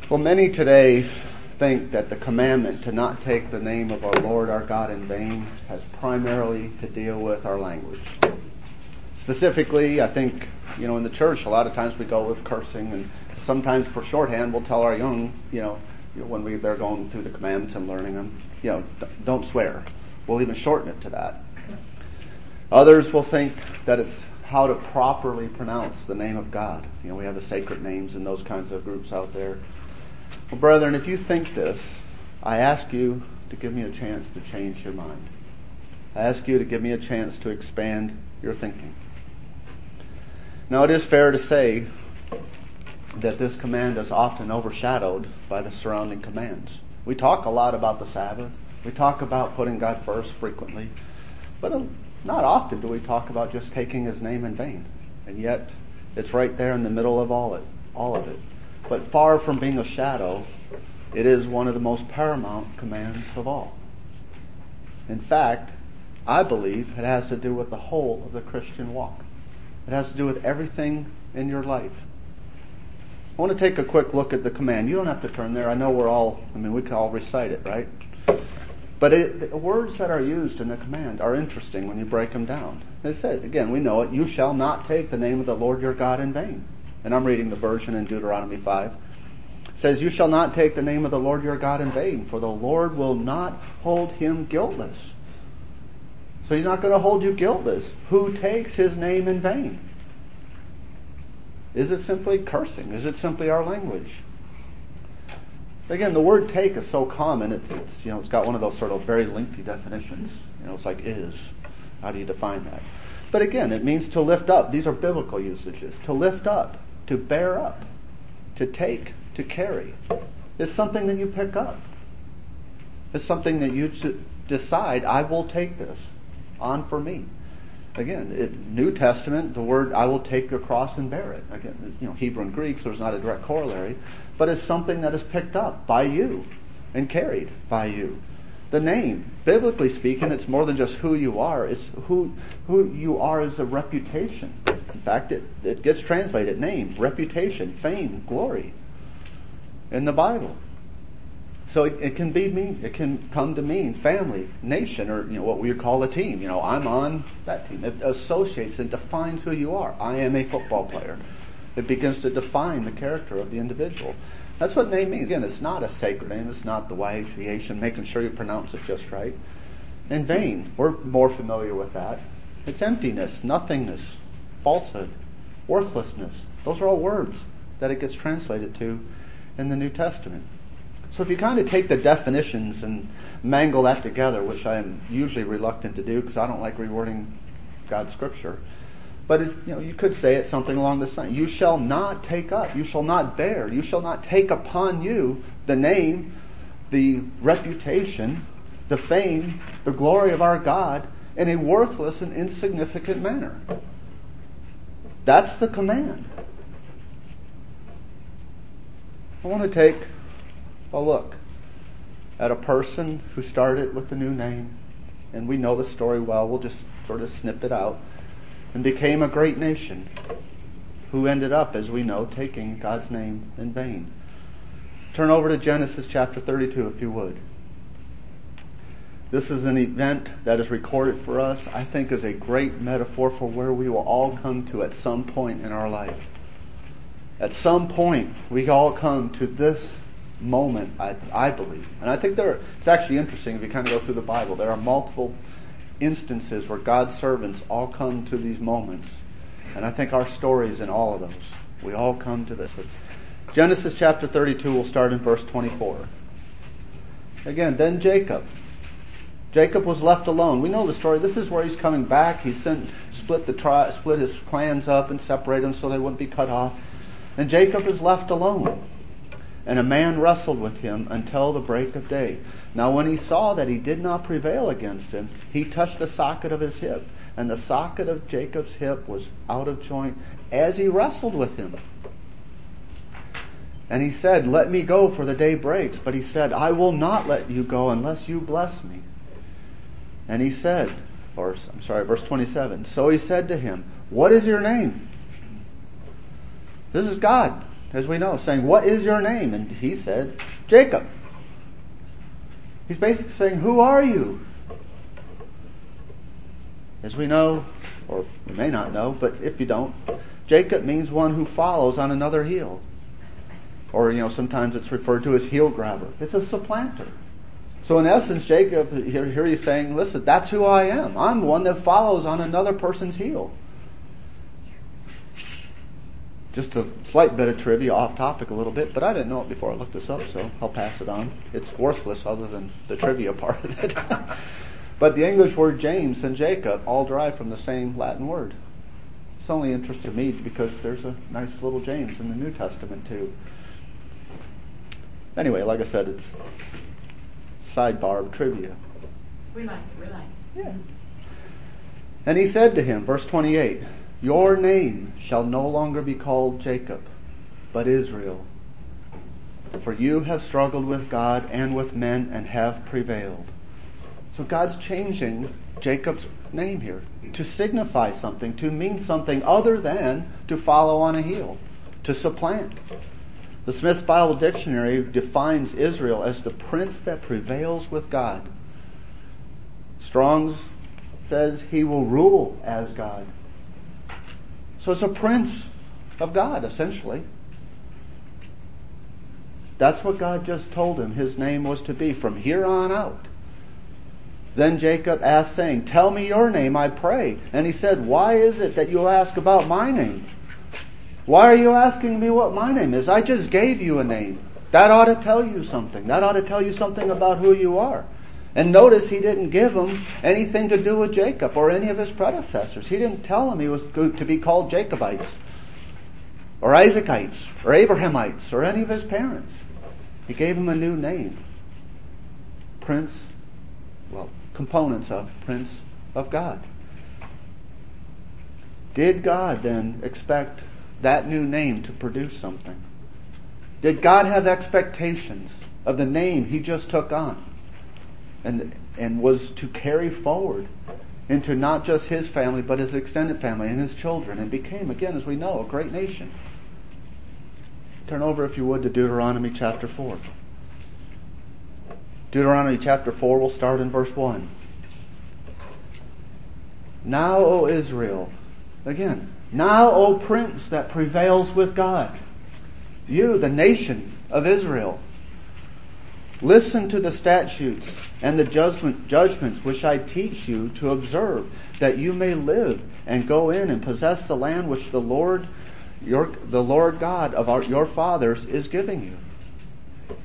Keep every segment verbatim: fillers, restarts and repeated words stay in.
Well, many today think that the commandment to not take the name of our Lord our God in vain has primarily to deal with our language. Specifically, I think, you know, in the church, a lot of times we go with cursing, and sometimes for shorthand, we'll tell our young, you know, when we, they're going through the commandments and learning them, you know, don't swear. We'll even shorten it to that. Others will think that it's how to properly pronounce the name of God. You know, we have the sacred names and those kinds of groups out there. Well, brethren, if you think this, I ask you to give me a chance to change your mind. I ask you to give me a chance to expand your thinking. Now, it is fair to say that this command is often overshadowed by the surrounding commands. We talk a lot about the Sabbath. We talk about putting God first frequently. But not often do we talk about just taking His name in vain. And yet, it's right there in the middle of all it, all of it. But far from being a shadow, it is one of the most paramount commands of all. In fact, I believe it has to do with the whole of the Christian walk. It has to do with everything in your life. I want to take a quick look at the command. You don't have to turn there. I know we're all, I mean, we can all recite it, right? But it, the words that are used in the command are interesting when you break them down. It says, again, we know it, you shall not take the name of the Lord your God in vain. And I'm reading the version in Deuteronomy five. It says, you shall not take the name of the Lord your God in vain, for the Lord will not hold him guiltless. So He's not going to hold you guiltless. Who takes His name in vain? Is it simply cursing? Is it simply our language? Again, the word take is so common, it's, it's, you know, it's got one of those sort of very lengthy definitions. You know, it's like is. How do you define that? But again, it means to lift up. These are biblical usages. To lift up, to bear up, to take, to carry. It's something that you pick up. It's something that you decide, I will take this on for me. Again, in New Testament, the word I will take your cross and bear it. Again, you know, Hebrew and Greek, so there's not a direct corollary, but it's something that is picked up by you and carried by you. The name, biblically speaking, it's more than just who you are. It's who who you are as a reputation. In fact, it, it gets translated name, reputation, fame, glory in the Bible. So it, it can be mean. It can come to mean family, nation, or you know what we would call a team. You know, I'm on that team. It associates and defines who you are. I am a football player. It begins to define the character of the individual. That's what name means. Again, it's not a sacred name. It's not the Y H V H and making sure you pronounce it just right. In vain, we're more familiar with that. It's emptiness, nothingness, falsehood, worthlessness. Those are all words that it gets translated to in the New Testament. So if you kind of take the definitions and mangle that together, which I am usually reluctant to do because I don't like rewording God's Scripture, but it, you know, you could say it something along this line. You shall not take up, you shall not bear, you shall not take upon you the name, the reputation, the fame, the glory of our God in a worthless and insignificant manner. That's the command. I want to take a look at a person who started with the new name, and we know the story well, we'll just sort of snip it out, and became a great nation, who ended up, as we know, taking God's name in vain. Turn over to Genesis chapter thirty-two, if you would. This is an event that is recorded for us, I think is a great metaphor for where we will all come to at some point in our life. At some point, we all come to this moment, I, I believe. And I think there, it's actually interesting if you kind of go through the Bible. There are multiple instances where God's servants all come to these moments. And I think our story is in all of those. We all come to this. Genesis chapter thirty-two, we'll start in verse twenty-four. Again, then Jacob. Jacob was left alone. We know the story. This is where he's coming back. He sent, split the tri- split his clans up and separated them so they wouldn't be cut off. And Jacob is left alone. And a man wrestled with him until the break of day. Now when he saw that he did not prevail against him, he touched the socket of his hip. And the socket of Jacob's hip was out of joint as he wrestled with him. And he said, let me go, for the day breaks. But he said, I will not let you go unless you bless me. And he said, or I'm sorry, verse twenty-seven. So he said to him, what is your name? This is God as we know, saying, what is your name? And he said, Jacob. He's basically saying, who are you? As we know, or we may not know, but if you don't, Jacob means one who follows on another heel. Or, you know, sometimes it's referred to as heel grabber. It's a supplanter. So in essence, Jacob, here, here he's saying, listen, that's who I am. I'm one that follows on another person's heel. Just a slight bit of trivia, off topic a little bit, but I didn't know it before I looked this up, so I'll pass it on. It's worthless other than the trivia part of it. But the English word James and Jacob all derive from the same Latin word. It's only interesting to me because there's a nice little James in the New Testament too. Anyway, like I said, it's sidebar trivia. We like it, we like it. Yeah. And he said to him, verse twenty-eight, your name shall no longer be called Jacob, but Israel. For you have struggled with God and with men and have prevailed. So God's changing Jacob's name here to signify something, to mean something other than to follow on a heel, to supplant. The Smith Bible Dictionary defines Israel as the prince that prevails with God. Strong's says he will rule as God. So it's a prince of God, essentially. That's what God just told him his name was to be from here on out. Then Jacob asked, saying, tell me your name, I pray. And he said, why is it that you ask about my name? Why are you asking me what my name is? I just gave you a name. That ought to tell you something. That ought to tell you something about who you are. And notice he didn't give him anything to do with Jacob or any of his predecessors. He didn't tell him he was to be called Jacobites or Isaacites or Abrahamites or any of his parents. He gave him a new name. Prince, well, components of Prince of God. Did God then expect that new name to produce something? Did God have expectations of the name he just took on? And and was to carry forward into not just his family, but his extended family and his children, and became, again, as we know, a great nation. Turn over, if you would, to Deuteronomy chapter four. Deuteronomy chapter four, we'll start in verse one. Now, O Israel, again, now, O prince that prevails with God, you, the nation of Israel, listen to the statutes and the judgment, judgments which I teach you to observe, that you may live and go in and possess the land which the Lord, your, the Lord God of our, your fathers is giving you.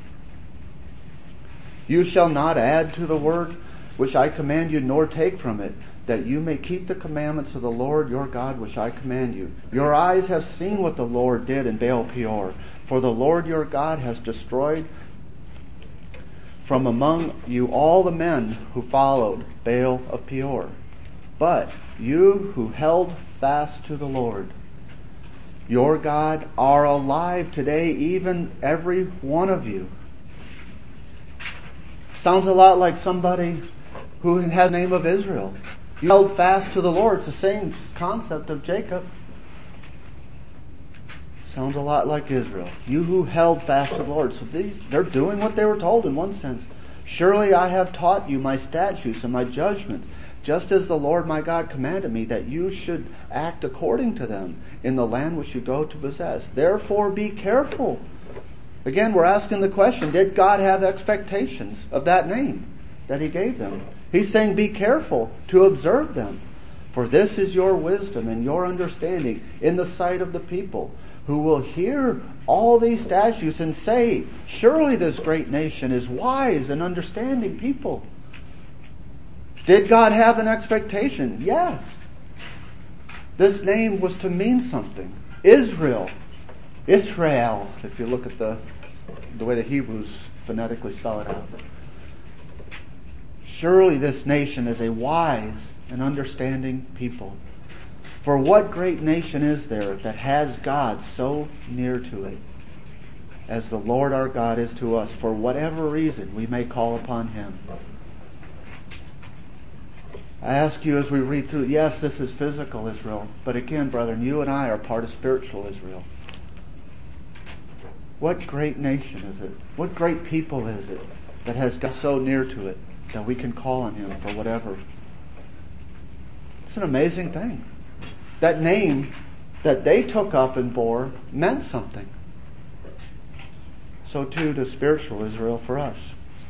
You shall not add to the word which I command you, nor take from it, that you may keep the commandments of the Lord your God which I command you. Your eyes have seen what the Lord did in Baal Peor, for the Lord your God has destroyed from among you all the men who followed Baal of Peor. But you who held fast to the Lord your God are alive today, even every one of you. Sounds a lot like somebody who has the name of Israel. You held fast to the Lord. It's the same concept of Jacob. Sounds a lot like Israel. You who held fast to the Lord. So these, they're doing what they were told in one sense. Surely I have taught you my statutes and my judgments, just as the Lord my God commanded me, that you should act according to them in the land which you go to possess. Therefore be careful. Again, we're asking the question, did God have expectations of that name that he gave them? He's saying be careful to observe them. For this is your wisdom and your understanding in the sight of the people, who will hear all these statutes and say, surely this great nation is wise and understanding people. Did God have an expectation? Yes. This name was to mean something. Israel. Israel, if you look at the the way the Hebrews phonetically spell it out. Surely this nation is a wise and understanding people. For what great nation is there that has God so near to it, as the Lord our God is to us, for whatever reason we may call upon him? I ask you as we read through, yes, this is physical Israel, but again, brethren, you and I are part of spiritual Israel. What great nation is it? What great people is it that has got so near to it that we can call on Him for whatever? It's an amazing thing. That name that they took up and bore meant something. So too does spiritual Israel for us.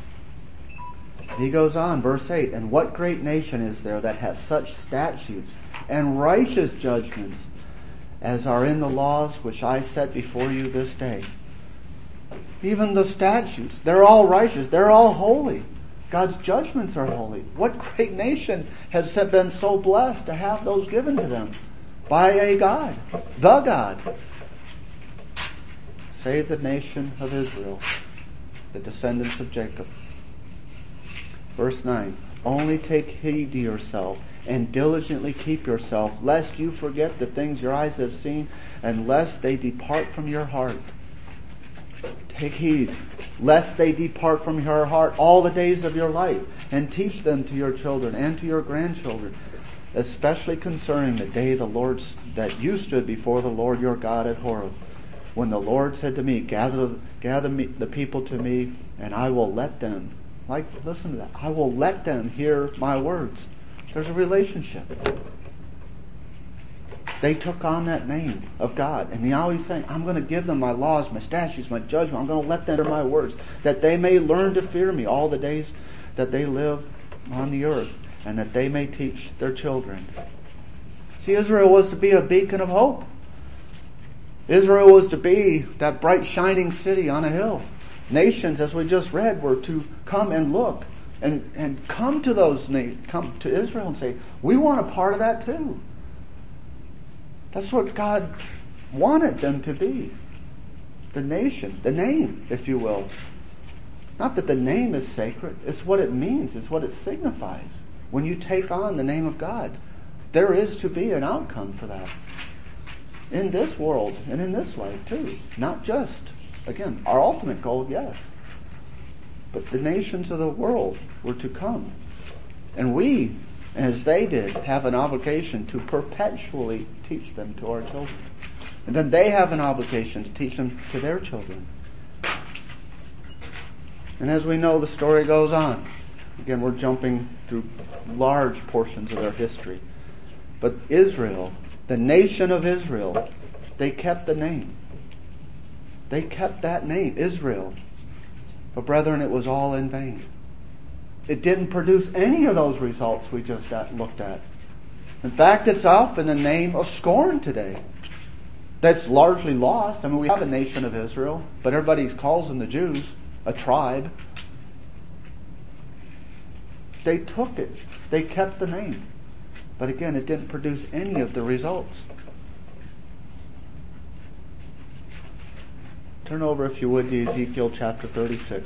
He goes on, verse eight, and what great nation is there that has such statutes and righteous judgments as are in the laws which I set before you this day? Even the statutes, they're all righteous, they're all holy. God's judgments are holy. What great nation has been so blessed to have those given to them by a God, the God? Save the nation of Israel, the descendants of Jacob. Verse nine, only take heed to yourself and diligently keep yourself, lest you forget the things your eyes have seen, and lest they depart from your heart. Take heed, lest they depart from your heart all the days of your life, and teach them to your children and to your grandchildren, especially concerning the day the Lord that you stood before the Lord your God at Horeb, when the Lord said to me, gather, gather me, the people to me, and I will let them, like, listen to that, I will let them hear my words. There's a relationship. They took on that name of God, and now He's saying, I'm going to give them my laws, my statutes, my judgment. I'm going to let them hear my words, that they may learn to fear me all the days that they live on the earth, and that they may teach their children. See, Israel was to be a beacon of hope. Israel was to be that bright shining city on a hill. Nations, as we just read, were to come and look and, and come to those come to Israel and say, we want a part of that too. That's what God wanted them to be. The nation, the name, if you will. Not that the name is sacred, it's what it means, it's what it signifies. When you take on the name of God, there is to be an outcome for that. In this world and in this life too. Not just, again, our ultimate goal, yes. But the nations of the world were to come. And we, as they did, have an obligation to perpetually teach them to our children. And then they have an obligation to teach them to their children. And as we know, the story goes on. Again, we're jumping through large portions of their history. But Israel, the nation of Israel, they kept the name. They kept that name, Israel. But brethren, it was all in vain. It didn't produce any of those results we just looked at. In fact, it's often a name of scorn today. That's largely lost. I mean, we have a nation of Israel, but everybody calls them the Jews a tribe. They took it. They kept the name. But again, it didn't produce any of the results. Turn over, if you would, to Ezekiel chapter thirty-six.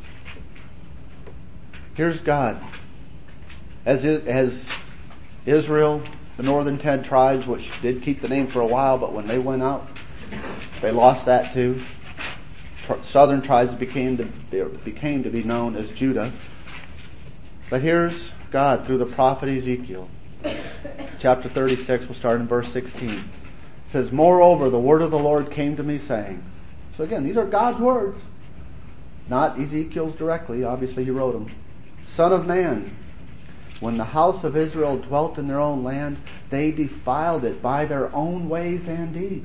Here's God. As, as Israel, the northern ten tribes, which did keep the name for a while, but when they went out, they lost that too. Southern tribes became to, became to be known as Judah. But here's God through the prophet Ezekiel. Chapter thirty-six, we'll start in verse sixteen. It says, moreover, the word of the Lord came to me saying. So again, these are God's words. Not Ezekiel's directly, obviously he wrote them. Son of man, when the house of Israel dwelt in their own land, they defiled it by their own ways and deeds.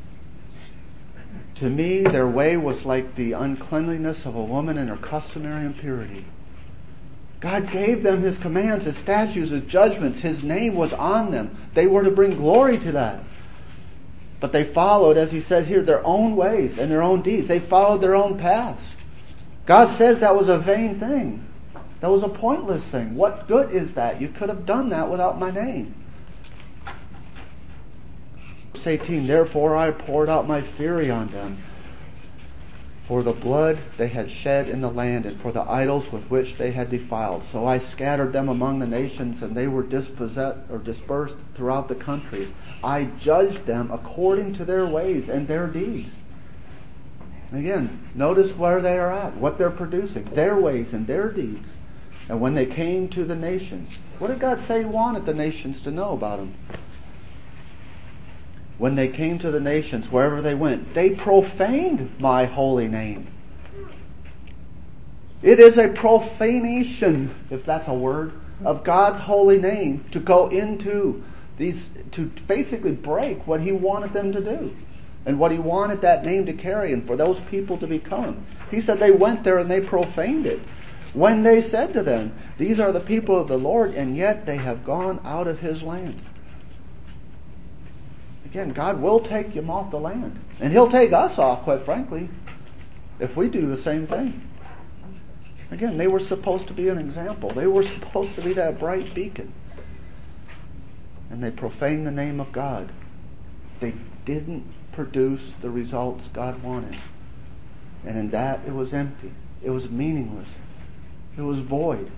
To me, their way was like the uncleanliness of a woman in her customary impurity. God gave them His commands, His statutes, His judgments. His name was on them. They were to bring glory to that. But they followed, as He said here, their own ways and their own deeds. They followed their own paths. God says that was a vain thing. That was a pointless thing. What good is that? You could have done that without my name. Verse eighteen, therefore I poured out my fury on them for the blood they had shed in the land and for the idols with which they had defiled. So I scattered them among the nations, and they were dispossessed or dispersed throughout the countries. I judged them according to their ways and their deeds. Again, notice where they are at, what they're producing, their ways and their deeds. And when they came to the nations, what did God say He wanted the nations to know about Him? when they came to the nations, wherever they went, they profaned my holy name. It is a profanation, if that's a word, of God's holy name to go into these, to basically break what He wanted them to do and what He wanted that name to carry and for those people to become. He said they went there and they profaned it. When they said to them, these are the people of the Lord, and yet they have gone out of His land. Again, God will take them off the land. And He'll take us off, quite frankly, if we do the same thing. Again, they were supposed to be an example. They were supposed to be that bright beacon. And they profaned the name of God. They didn't produce the results God wanted. And in that, it was empty. It was meaningless. It was void.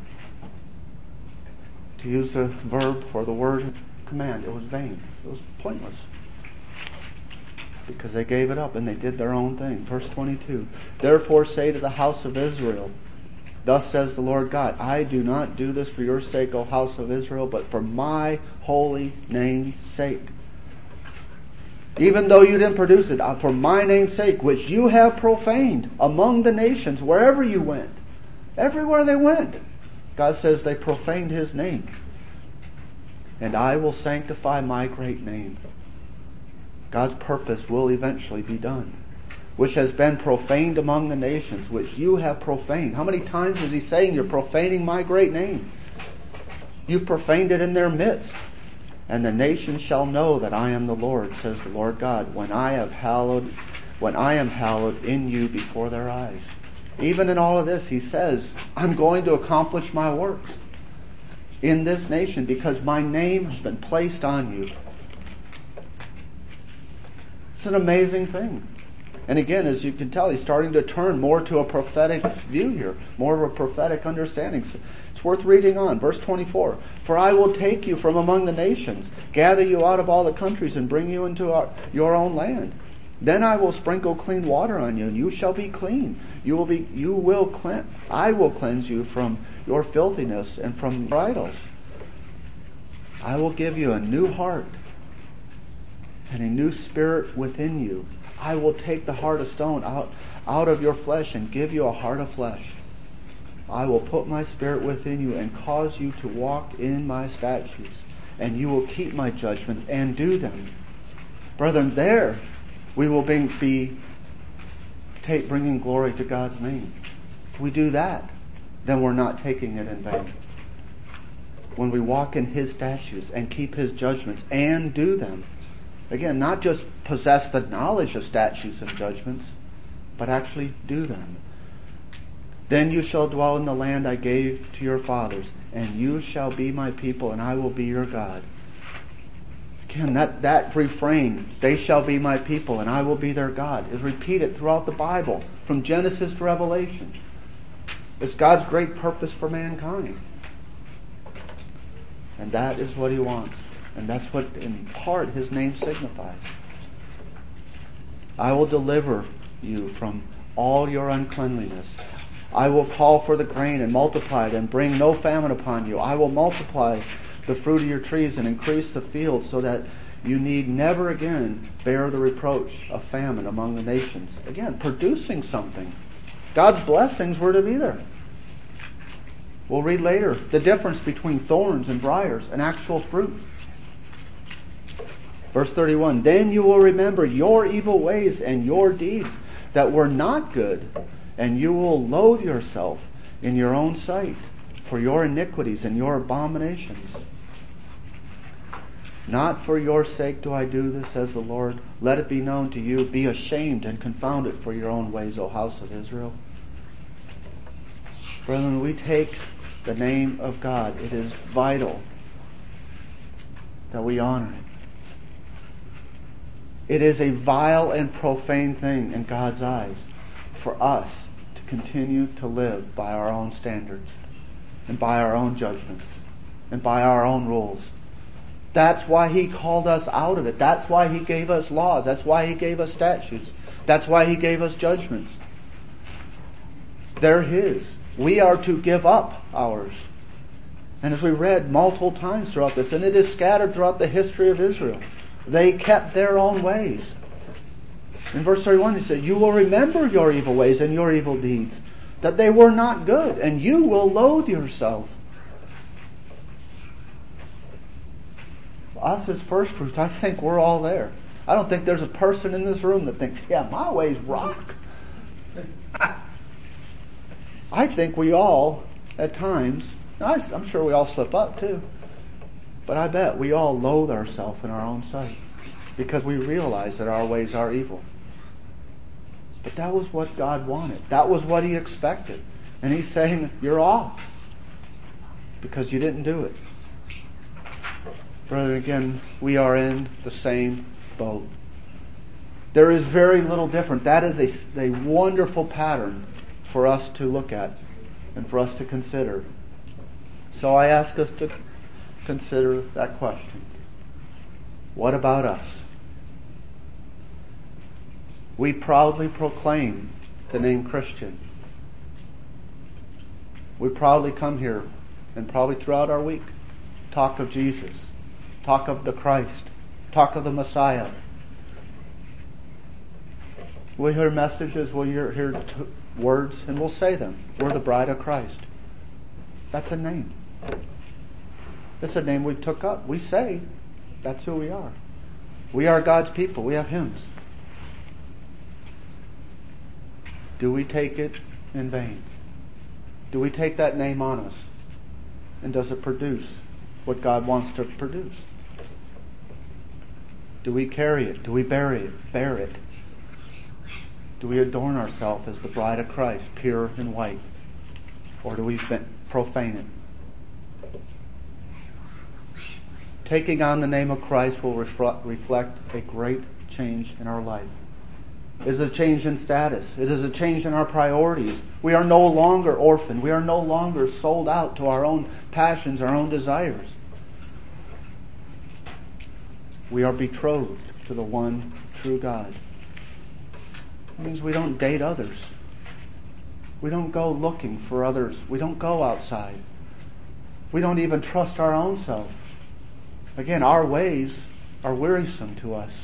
To use the verb for the word command, it was vain. It was pointless. Because they gave it up and they did their own thing. Verse twenty-two, therefore say to the house of Israel, thus says the Lord God, I do not do this for your sake, O house of Israel, but for my holy name's sake. Even though you didn't produce it, for my name's sake, which you have profaned among the nations, wherever you went. Everywhere they went. God says they profaned His name. And I will sanctify my great name. God's purpose will eventually be done. Which has been profaned among the nations, which you have profaned. How many times is He saying you're profaning my great name? You've profaned it in their midst. And the nations shall know that I am the Lord, says the Lord God, when I have hallowed, when I am hallowed in you before their eyes. Even in all of this, He says, I'm going to accomplish my works in this nation because my name has been placed on you. It's an amazing thing. And again, as you can tell, He's starting to turn more to a prophetic view here, more of a prophetic understanding. So it's worth reading on. Verse twenty-four, for I will take you from among the nations, gather you out of all the countries, and bring you into our, your own land. Then I will sprinkle clean water on you, and you shall be clean. You will be, you will cleanse, I will cleanse you from your filthiness and from your idols. I will give you a new heart and a new spirit within you. I will take the heart of stone out, out of your flesh and give you a heart of flesh. I will put my spirit within you and cause you to walk in my statutes, and you will keep my judgments and do them. Brethren, there we will be, be take, bringing glory to God's name. If we do that, then we're not taking it in vain. When we walk in His statutes and keep His judgments and do them, again, not just possess the knowledge of statutes and judgments, but actually do them. Then you shall dwell in the land I gave to your fathers, and you shall be my people, and I will be your God. Again, that, that refrain, they shall be my people and I will be their God, is repeated throughout the Bible, from Genesis to Revelation. It's God's great purpose for mankind. And that is what He wants. And that's what, in part, His name signifies. I will deliver you from all your uncleanliness. I will call for the grain and multiply it and bring no famine upon you. I will multiply the fruit of your trees and increase the field so that you need never again bear the reproach of famine among the nations. Again, producing something. God's blessings were to be there. We'll read later the difference between thorns and briars and actual fruit. Verse thirty-one, then you will remember your evil ways and your deeds that were not good, and you will loathe yourself in your own sight for your iniquities and your abominations. Not for your sake do I do this, says the Lord. Let it be known to you. Be ashamed and confounded for your own ways, O house of Israel. Brethren, we take the name of God. It is vital that we honor it. It is a vile and profane thing in God's eyes for us to continue to live by our own standards and by our own judgments and by our own rules. That's why He called us out of it. That's why He gave us laws. That's why He gave us statutes. That's why He gave us judgments. They're His. We are to give up ours. And as we read multiple times throughout this, and it is scattered throughout the history of Israel, They kept their own ways. In verse thirty-one, he said, you will remember your evil ways and your evil deeds, that they were not good, and you will loathe yourself. Us as first fruits, I think we're all there. I don't think there's a person in this room that thinks, yeah, my ways rock. I think we all, at times, I'm sure we all slip up too, but I bet we all loathe ourselves in our own sight because we realize that our ways are evil. But that was what God wanted. That was what He expected. And He's saying, you're off because you didn't do it. Brother, again, we are in the same boat. There is very little different. That is a, a wonderful pattern for us to look at and for us to consider. So I ask us to consider that question. What about us? We proudly proclaim the name Christian. We proudly come here and probably throughout our week talk of Jesus, talk of the Christ, talk of the Messiah. We'll hear messages, we'll hear, hear t- words, and we'll say them. We're the bride of Christ. That's a name. It's a name we took up. We say that's who we are. We are God's people. We have hymns. Do we take it in vain? Do we take that name on us? And does it produce what God wants to produce? Do we carry it? Do we bury it? Bear it? Do we adorn ourselves as the bride of Christ, pure and white? Or do we profane it? Taking on the name of Christ will reflect a great change in our life. It is a change in status. It is a change in our priorities. We are no longer orphaned. We are no longer sold out to our own passions, our own desires. We are betrothed to the one true God. It means we don't date others. We don't go looking for others. We don't go outside. We don't even trust our own self. Again, our ways are wearisome to us.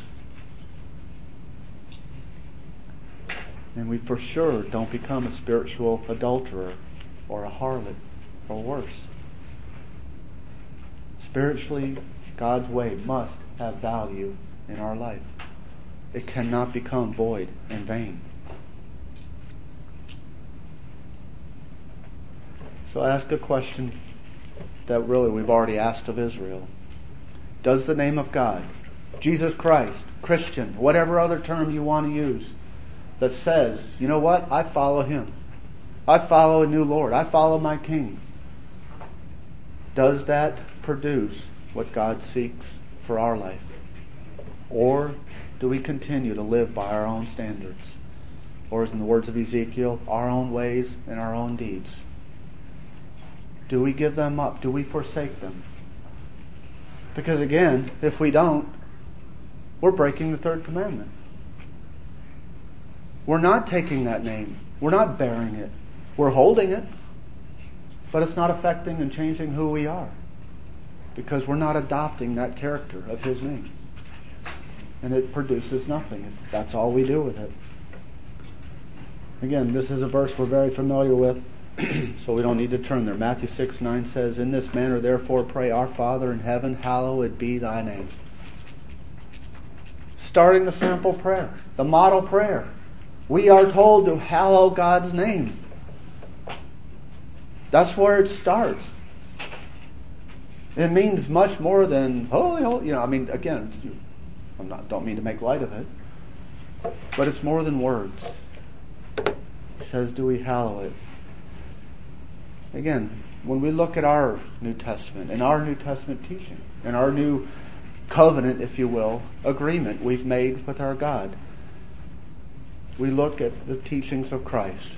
And we for sure don't become a spiritual adulterer or a harlot or worse. Spiritually, God's way must have value in our life. It cannot become void and vain. So I ask a question that really we've already asked of Israel. Does the name of God, Jesus Christ, Christian, whatever other term you want to use, that says, you know what, I follow Him. I follow a new Lord. I follow my King. Does that produce what God seeks for our life? Or do we continue to live by our own standards? Or as in the words of Ezekiel, our own ways and our own deeds? Do we give them up? Do we forsake them? Because again, if we don't, we're breaking the third commandment. We're not taking that name. We're not bearing it. We're holding it. But it's not affecting and changing who we are. Because we're not adopting that character of His name. And it produces nothing. That's all we do with it. Again, this is a verse we're very familiar with, so we don't need to turn there. Matthew six nine says, in this manner therefore pray, our Father in heaven, hallowed be thy name. Starting the sample prayer, the model prayer. We are told to hallow God's name. That's where it starts. It means much more than holy, holy. You know, I mean, again, I not don't mean to make light of it, but it's more than words. He says, do we hallow it? Again, when we look at our New Testament and our New Testament teaching and our new covenant, if you will, agreement we've made with our God, we look at the teachings of Christ.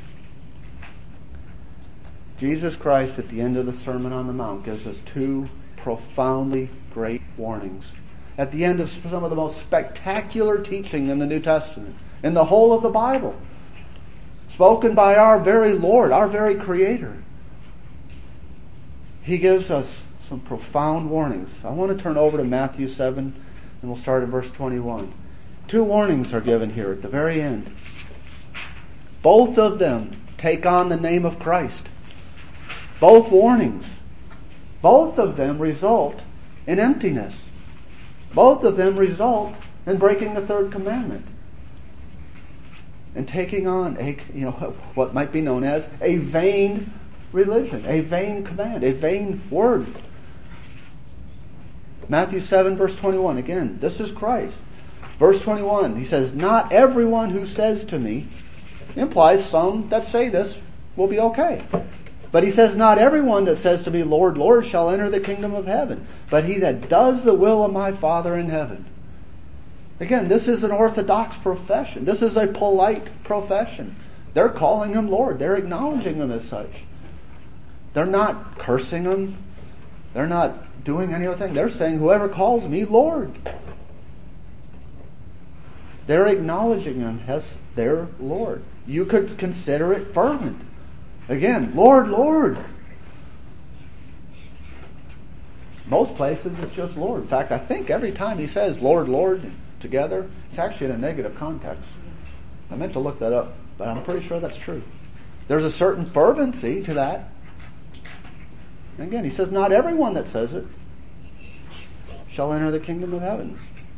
Jesus Christ at the end of the Sermon on the Mount gives us two profoundly great warnings. At the end of some of the most spectacular teaching in the New Testament, in the whole of the Bible, spoken by our very Lord, our very Creator, He gives us some profound warnings. I want to turn over to Matthew seven, And we'll start at verse twenty-one. Two warnings are given here at the very end. Both of them take on the name of Christ. Both warnings. Both of them result in emptiness. Both of them result in breaking the third commandment. And taking on a, you know, what might be known as a vain religion, a vain command, a vain word. Matthew seven verse twenty-one, again, this is Christ. Verse twenty-one, he says, not everyone who says to me, implies some that say this will be okay. But he says, not everyone that says to me, Lord, Lord, shall enter the kingdom of heaven, but he that does the will of my Father in heaven. Again, this is an orthodox profession. This is a polite profession. They're calling him Lord. They're acknowledging him as such. They're not cursing him. They're not doing any other thing. They're saying, whoever calls me Lord. They're acknowledging him as their Lord. You could consider it fervent. Again, Lord, Lord. Most places it's just Lord. In fact, I think every time he says Lord, Lord together, it's actually in a negative context. I meant to look that up, but I'm pretty sure that's true. There's a certain fervency to that. And again, he says, not everyone that says it shall enter the kingdom of heaven.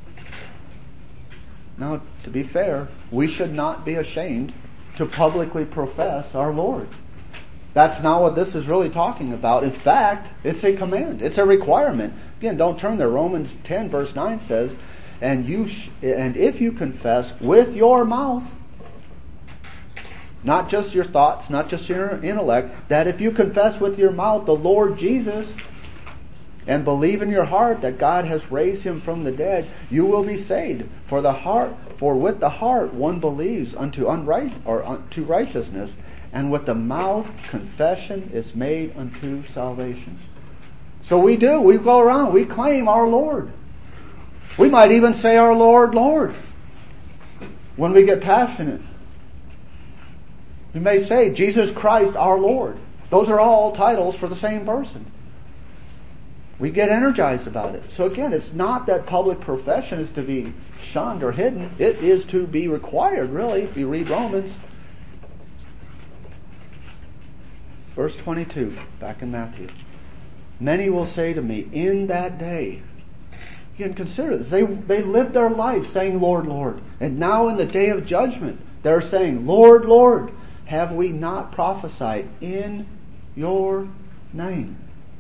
Now, to be fair, we should not be ashamed to publicly profess our Lord. That's not what this is really talking about. In fact, it's a command. It's a requirement. Again, don't turn there. Romans ten verse nine says, and you sh- and if you confess with your mouth, not just your thoughts, not just your intellect, that if you confess with your mouth the Lord Jesus and believe in your heart that God has raised him from the dead, you will be saved. For the heart, for with the heart one believes unto unright or unto righteousness, and with the mouth confession is made unto salvation. So we do, we go around, we claim our Lord. We might even say our Lord, Lord, when we get passionate. We may say Jesus Christ our Lord. Those are all titles for the same person. We get energized about it. So again, it's not that public profession is to be shunned or hidden. It is to be required, really, if you read Romans. Verse twenty-two, back in Matthew. Many will say to me, in that day. You can consider this. They, they lived their life saying, Lord, Lord. And now in the day of judgment, they're saying, Lord, Lord, have we not prophesied in your name?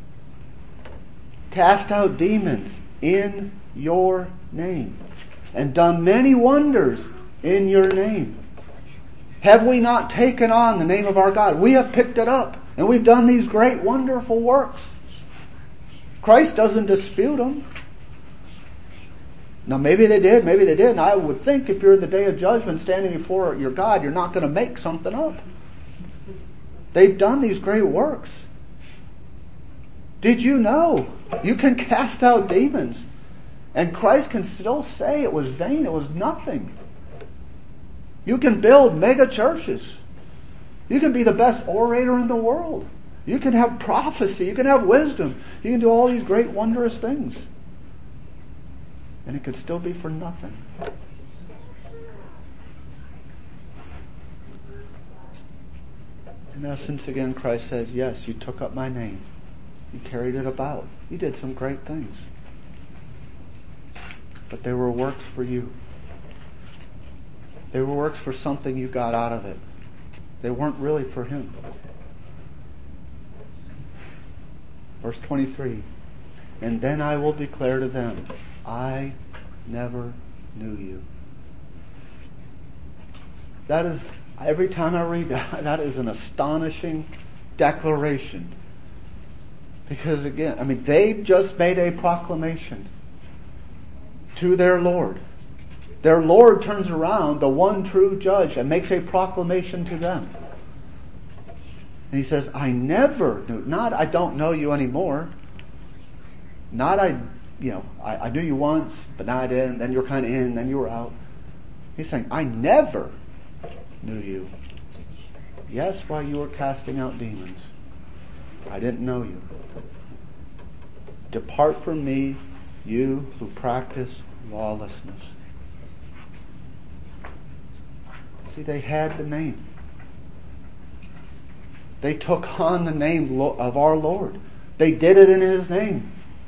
Cast out demons in your name, and done many wonders in your name. Have we not taken on the name of our God? We have picked it up, and we've done these great, wonderful works. Christ doesn't dispute them. Now maybe they did, maybe they didn't. I would think if you're in the day of judgment standing before your God, you're not going to make something up. They've done these great works. Did you know you can cast out demons and Christ can still say it was vain, it was nothing? You can build mega churches. You can be the best orator in the world. You can have prophecy, you can have wisdom, you can do all these great wondrous things. And it could still be for nothing. In essence, again, Christ says, yes, you took up my name. You carried it about. You did some great things. But they were works for you. They were works for something you got out of it. They weren't really for him. Verse twenty-three. And then I will declare to them, I never knew you. That is, every time I read that, that is an astonishing declaration. Because again, I mean, they just made a proclamation to their Lord. Their Lord turns around, the one true judge, and makes a proclamation to them. And he says, I never knew, not I don't know you anymore. Not I, you know, I, I knew you once, but now I didn't, then you were kind of in, then you were out. He's saying, I never knew you. Yes, while you were casting out demons, I didn't know you. Depart from me, you who practice lawlessness. See, they had the name. They took on the name of our Lord. They did it in His name.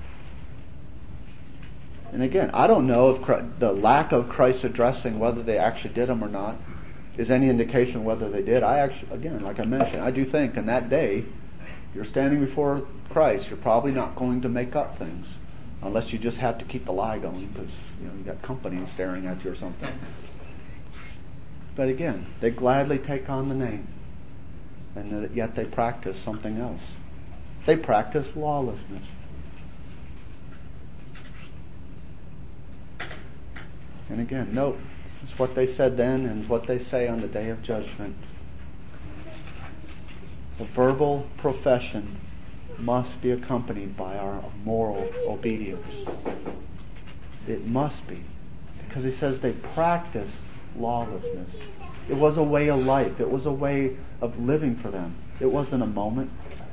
And again, I don't know if Christ, the lack of Christ addressing whether they actually did them or not is any indication whether they did. I actually, again, like I mentioned, I do think in that day, you're standing before Christ, you're probably not going to make up things. Unless you just have to keep the lie going because, you know, you got company staring at you or something. But again, they gladly take on the name. And yet they practice something else. They practice lawlessness. And again, note, it's what they said then and what they say on the day of judgment. The verbal profession must be accompanied by our moral obedience. It must be. Because he says they practice lawlessness. It was a way of life. It was a way of living for them. It wasn't a moment.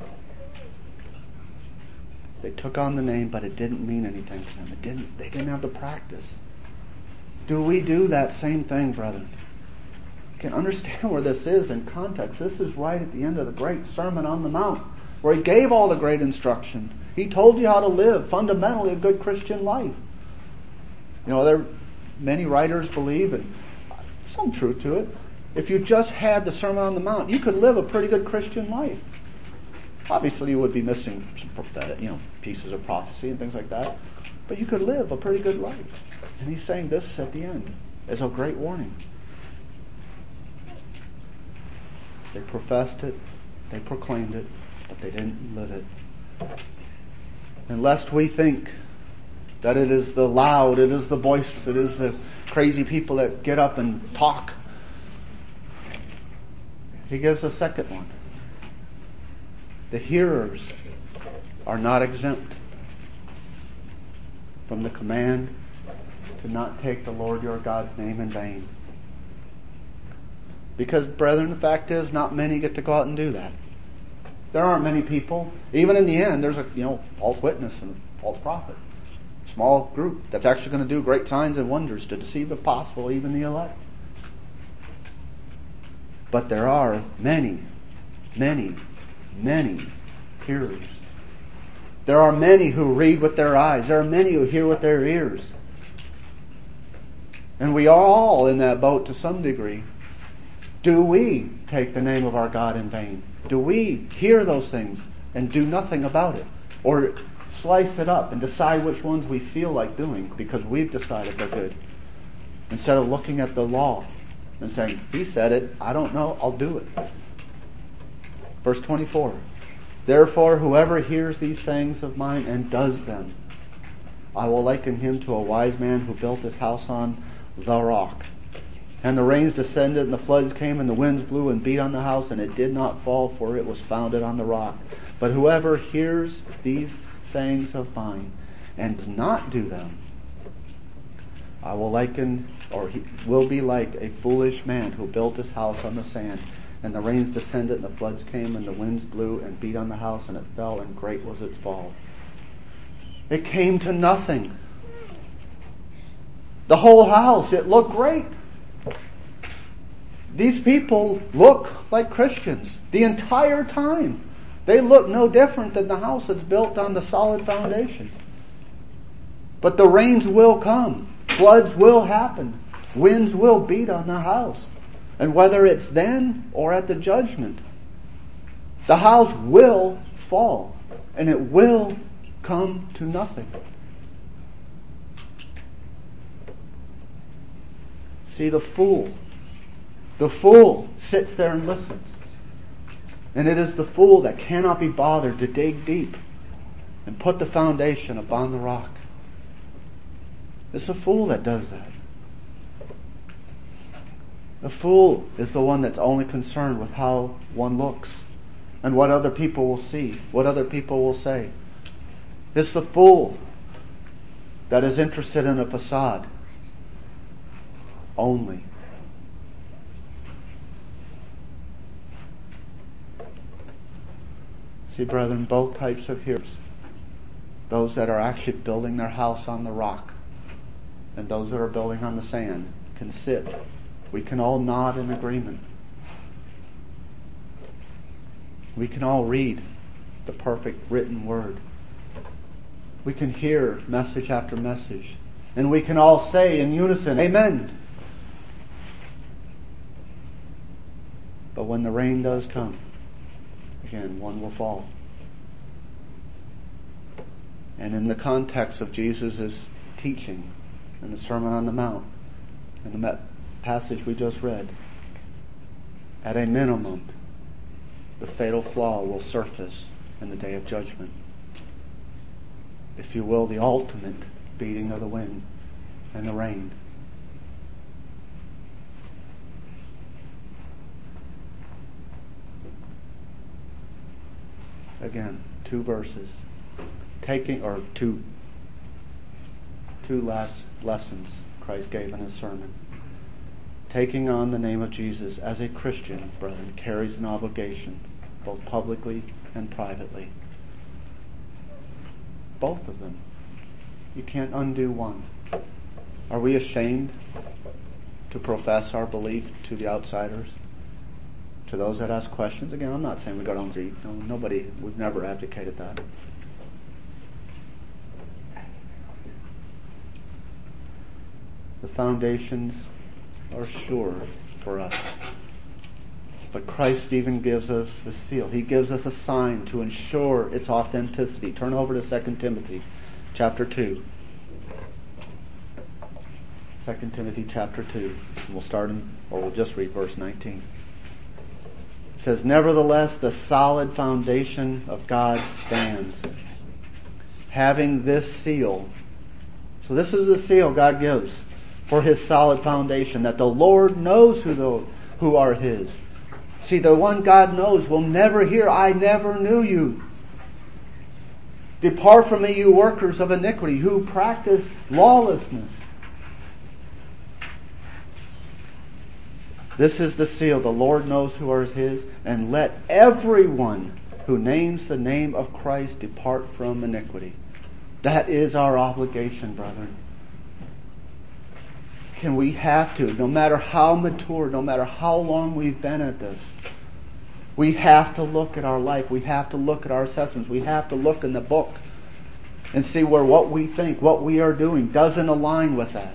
They took on the name, but it didn't mean anything to them. It didn't. They didn't have the practice. Do we do that same thing, brethren? You can understand where this is in context. This is right at the end of the great Sermon on the Mount, where he gave all the great instruction. He told you how to live fundamentally a good Christian life. You know, there many writers believe, and some truth to it, if you just had the Sermon on the Mount, you could live a pretty good Christian life. Obviously, you would be missing some, you know, pieces of prophecy and things like that, but you could live a pretty good life. And he's saying this at the end as a great warning. They professed it, they proclaimed it, but they didn't live it. And lest we think that it is the loud, it is the boisterous, it is the crazy people that get up and talk, he gives a second one. The hearers are not exempt from the command to not take the Lord your God's name in vain. Because, brethren, the fact is, not many get to go out and do that. There aren't many people. Even in the end, there's a you know false witness and false prophet. Small group that's actually going to do great signs and wonders to deceive, if possible, even the elect. But there are many, many, many hearers. There are many who read with their eyes. There are many who hear with their ears. And we are all in that boat to some degree. Do we take the name of our God in vain? Do we hear those things and do nothing about it? Or slice it up and decide which ones we feel like doing because we've decided they're good? Instead of looking at the law and saying, he said it, I don't know, I'll do it. Verse twenty-four. Therefore, whoever hears these sayings of mine and does them, I will liken him to a wise man who built his house on the rock. And the rains descended, and the floods came, and the winds blew and beat on the house, and it did not fall, for it was founded on the rock. But whoever hears these sayings of mine and does not do them, I will liken, or he will be like a foolish man who built his house on the sand. And the rains descended, and the floods came, and the winds blew and beat on the house, and it fell, and great was its fall. It came to nothing. The whole house, it looked great. These people look like Christians the entire time. They look no different than the house that's built on the solid foundation. But the rains will come. Floods will happen. Winds will beat on the house. And whether it's then or at the judgment, the house will fall. And it will come to nothing. See, the fool, the fool sits there and listens. And it is the fool that cannot be bothered to dig deep and put the foundation upon the rock. It's a fool that does that. The fool is the one that's only concerned with how one looks and what other people will see, what other people will say. It's the fool that is interested in a facade only. See, brethren, both types of hearers, those that are actually building their house on the rock and those that are building on the sand can sit. We can all nod in agreement. We can all read the perfect written word. We can hear message after message. And we can all say in unison, Amen. But when the rain does come, again, one will fall. And in the context of Jesus' teaching in the Sermon on the Mount, in the passage we just read, at a minimum, the fatal flaw will surface in the day of judgment. If you will, the ultimate beating of the wind and the rain. Again, two verses, taking, or two, two last lessons Christ gave in his sermon. Taking on the name of Jesus as a Christian, brethren, carries an obligation, both publicly and privately. Both of them. You can't undo one. Are we ashamed to profess our belief to the outsiders? To those that ask questions? Again, I'm not saying we go down deep. No, nobody, we've never advocated that. The foundations are sure for us. But Christ even gives us the seal. He gives us a sign to ensure its authenticity. Turn over to Second Timothy chapter two. Second Timothy chapter two. And we'll start in, or we'll just read verse nineteen. It says, Nevertheless, the solid foundation of God stands, having this seal. So this is the seal God gives for his solid foundation, that the Lord knows who those who are his. See, the one God knows will never hear, I never knew you. Depart from me, you workers of iniquity, who practice lawlessness. This is the seal. The Lord knows who are his, and let everyone who names the name of Christ depart from iniquity. That is our obligation, brethren. Can we have to, no matter how mature, no matter how long we've been at this, we have to look at our life. We have to look at our assessments. We have to look in the book and see where what we think, what we are doing doesn't align with that.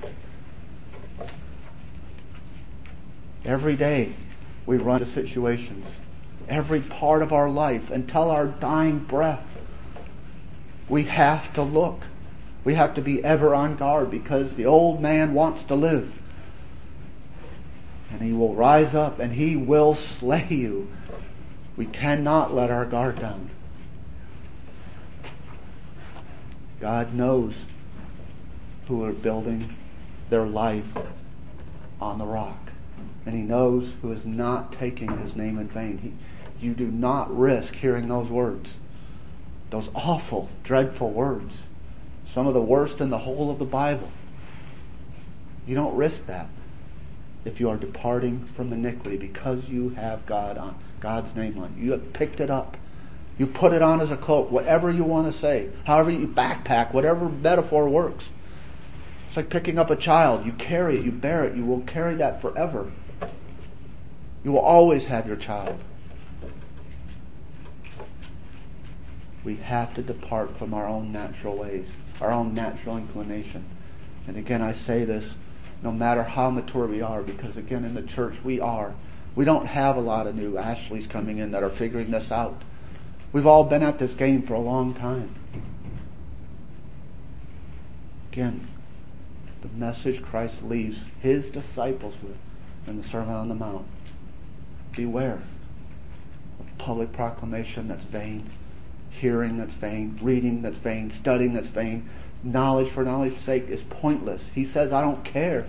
Every day we run into situations. Every part of our life, until our dying breath, we have to look. We have to be ever on guard, because the old man wants to live. And he will rise up and he will slay you. We cannot let our guard down. God knows who are building their life on the rock. And he knows who is not taking his name in vain. He, you do not risk hearing those words. Those awful, dreadful words. Some of the worst in the whole of the Bible. You don't risk that if you are departing from iniquity, because you have God on God's name on you. You have picked it up. You put it on as a cloak, whatever you want to say, however you backpack, whatever metaphor works. It's like picking up a child. You carry it, you bear it, you will carry that forever. You will always have your child. We have to depart from our own natural ways, our own natural inclination. And again, I say this no matter how mature we are, because again, in the church we are. We don't have a lot of new Ashleys coming in that are figuring this out. We've all been at this game for a long time. Again, the message Christ leaves his disciples with in the Sermon on the Mount. Beware of public proclamation that's vain, hearing that's vain, reading that's vain, studying that's vain. Knowledge for knowledge's sake is pointless. He says, I don't care.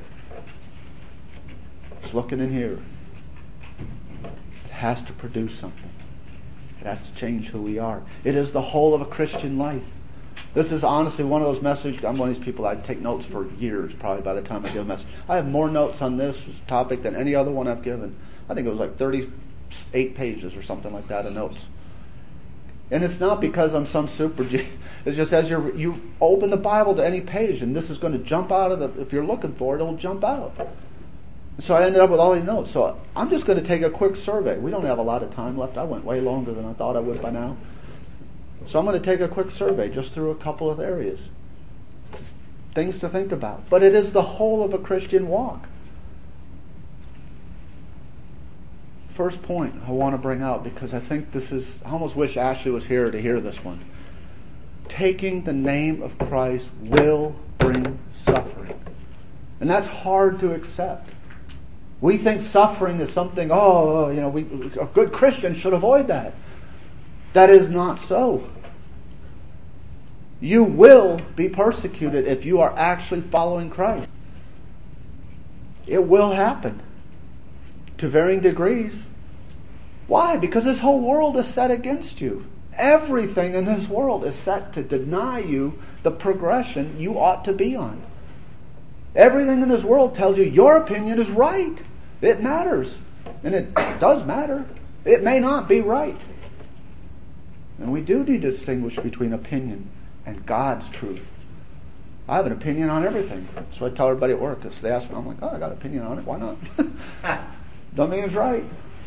It's looking in here. It has to produce something. It has to change who we are. It is the whole of a Christian life. This is honestly one of those messages. I'm one of these people, I'd take notes for years probably by the time I give a message. I have more notes on this topic than any other one I've given. I think it was like thirty-eight pages or something like that of notes. And it's not because I'm some super G. It's just as you you open the Bible to any page, and this is going to jump out of the, if you're looking for it, it'll jump out. So I ended up with all these notes. So I'm just going to take a quick survey. We don't have a lot of time left. I went way longer than I thought I would by now. So I'm going to take a quick survey just through a couple of areas. Things to think about. But it is the whole of a Christian walk. First point I want to bring out, because I think this is, I almost wish Ashley was here to hear this one. Taking the name of Christ will bring suffering. And that's hard to accept. We think suffering is something, oh, you know, we, a good Christian should avoid that. That is not so. You will be persecuted if you are actually following Christ. It will happen. To varying degrees. Why? Because this whole world is set against you. Everything in this world is set to deny you the progression you ought to be on. Everything in this world tells you your opinion is right. It matters. And it does matter. It may not be right. And we do need to distinguish between opinion and God's truth. I have an opinion on everything. So I tell everybody at work, because they ask me, I'm like, oh, I got an opinion on it. Why not? Don't mean it's right.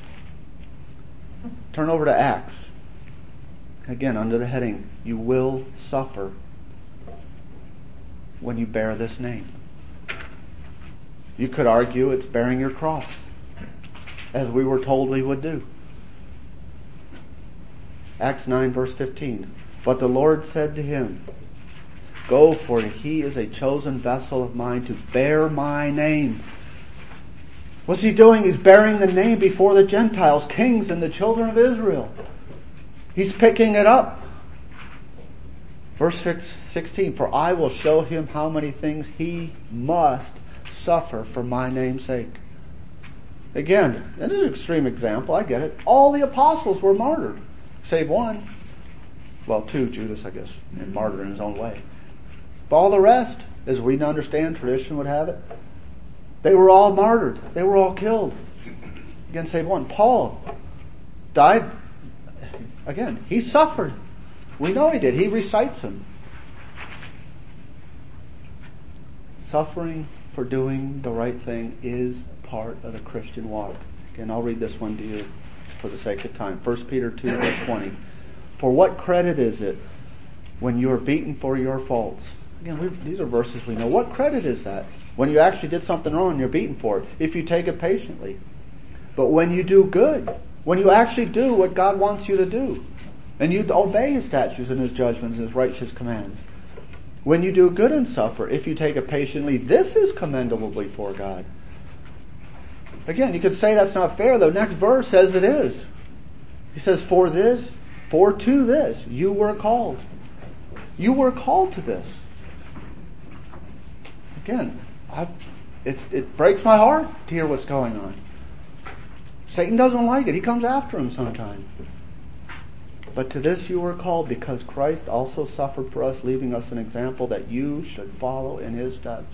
Turn over to Acts. Again, under the heading, you will suffer when you bear this name. You could argue it's bearing your cross, as we were told we would do. Acts nine verse fifteen. But the Lord said to him, go, for he is a chosen vessel of mine to bear my name. What's he doing? He's bearing the name before the Gentiles, kings and the children of Israel. He's picking it up. Verse sixteen, for I will show him how many things he must suffer for my name's sake. Again, this is an extreme example, I get it. All the apostles were martyred, save one. Well, two, Judas, I guess, and martyred in his own way. But all the rest, as we understand, tradition would have it, they were all martyred. They were all killed. Again, save one. Paul died. Again, he suffered. We know he did. He recites them. Suffering for doing the right thing is part of the Christian walk. Again, I'll read this one to you for the sake of time. First Peter two verse twenty. For what credit is it when you are beaten for your faults? Again, we, these are verses we know. What credit is that? When you actually did something wrong and you're beaten for it, if you take it patiently. But when you do good, when you actually do what God wants you to do, and you obey His statutes and His judgments and His righteous commands, when you do good and suffer, if you take it patiently, this is commendable before God. Again, you could say that's not fair. The next verse says it is. He says, for this, for to this, you were called. You were called to this. Again, I, it, it breaks my heart to hear what's going on. Satan doesn't like it. He comes after him sometimes. But to this you were called, because Christ also suffered for us, leaving us an example that you should follow in His steps.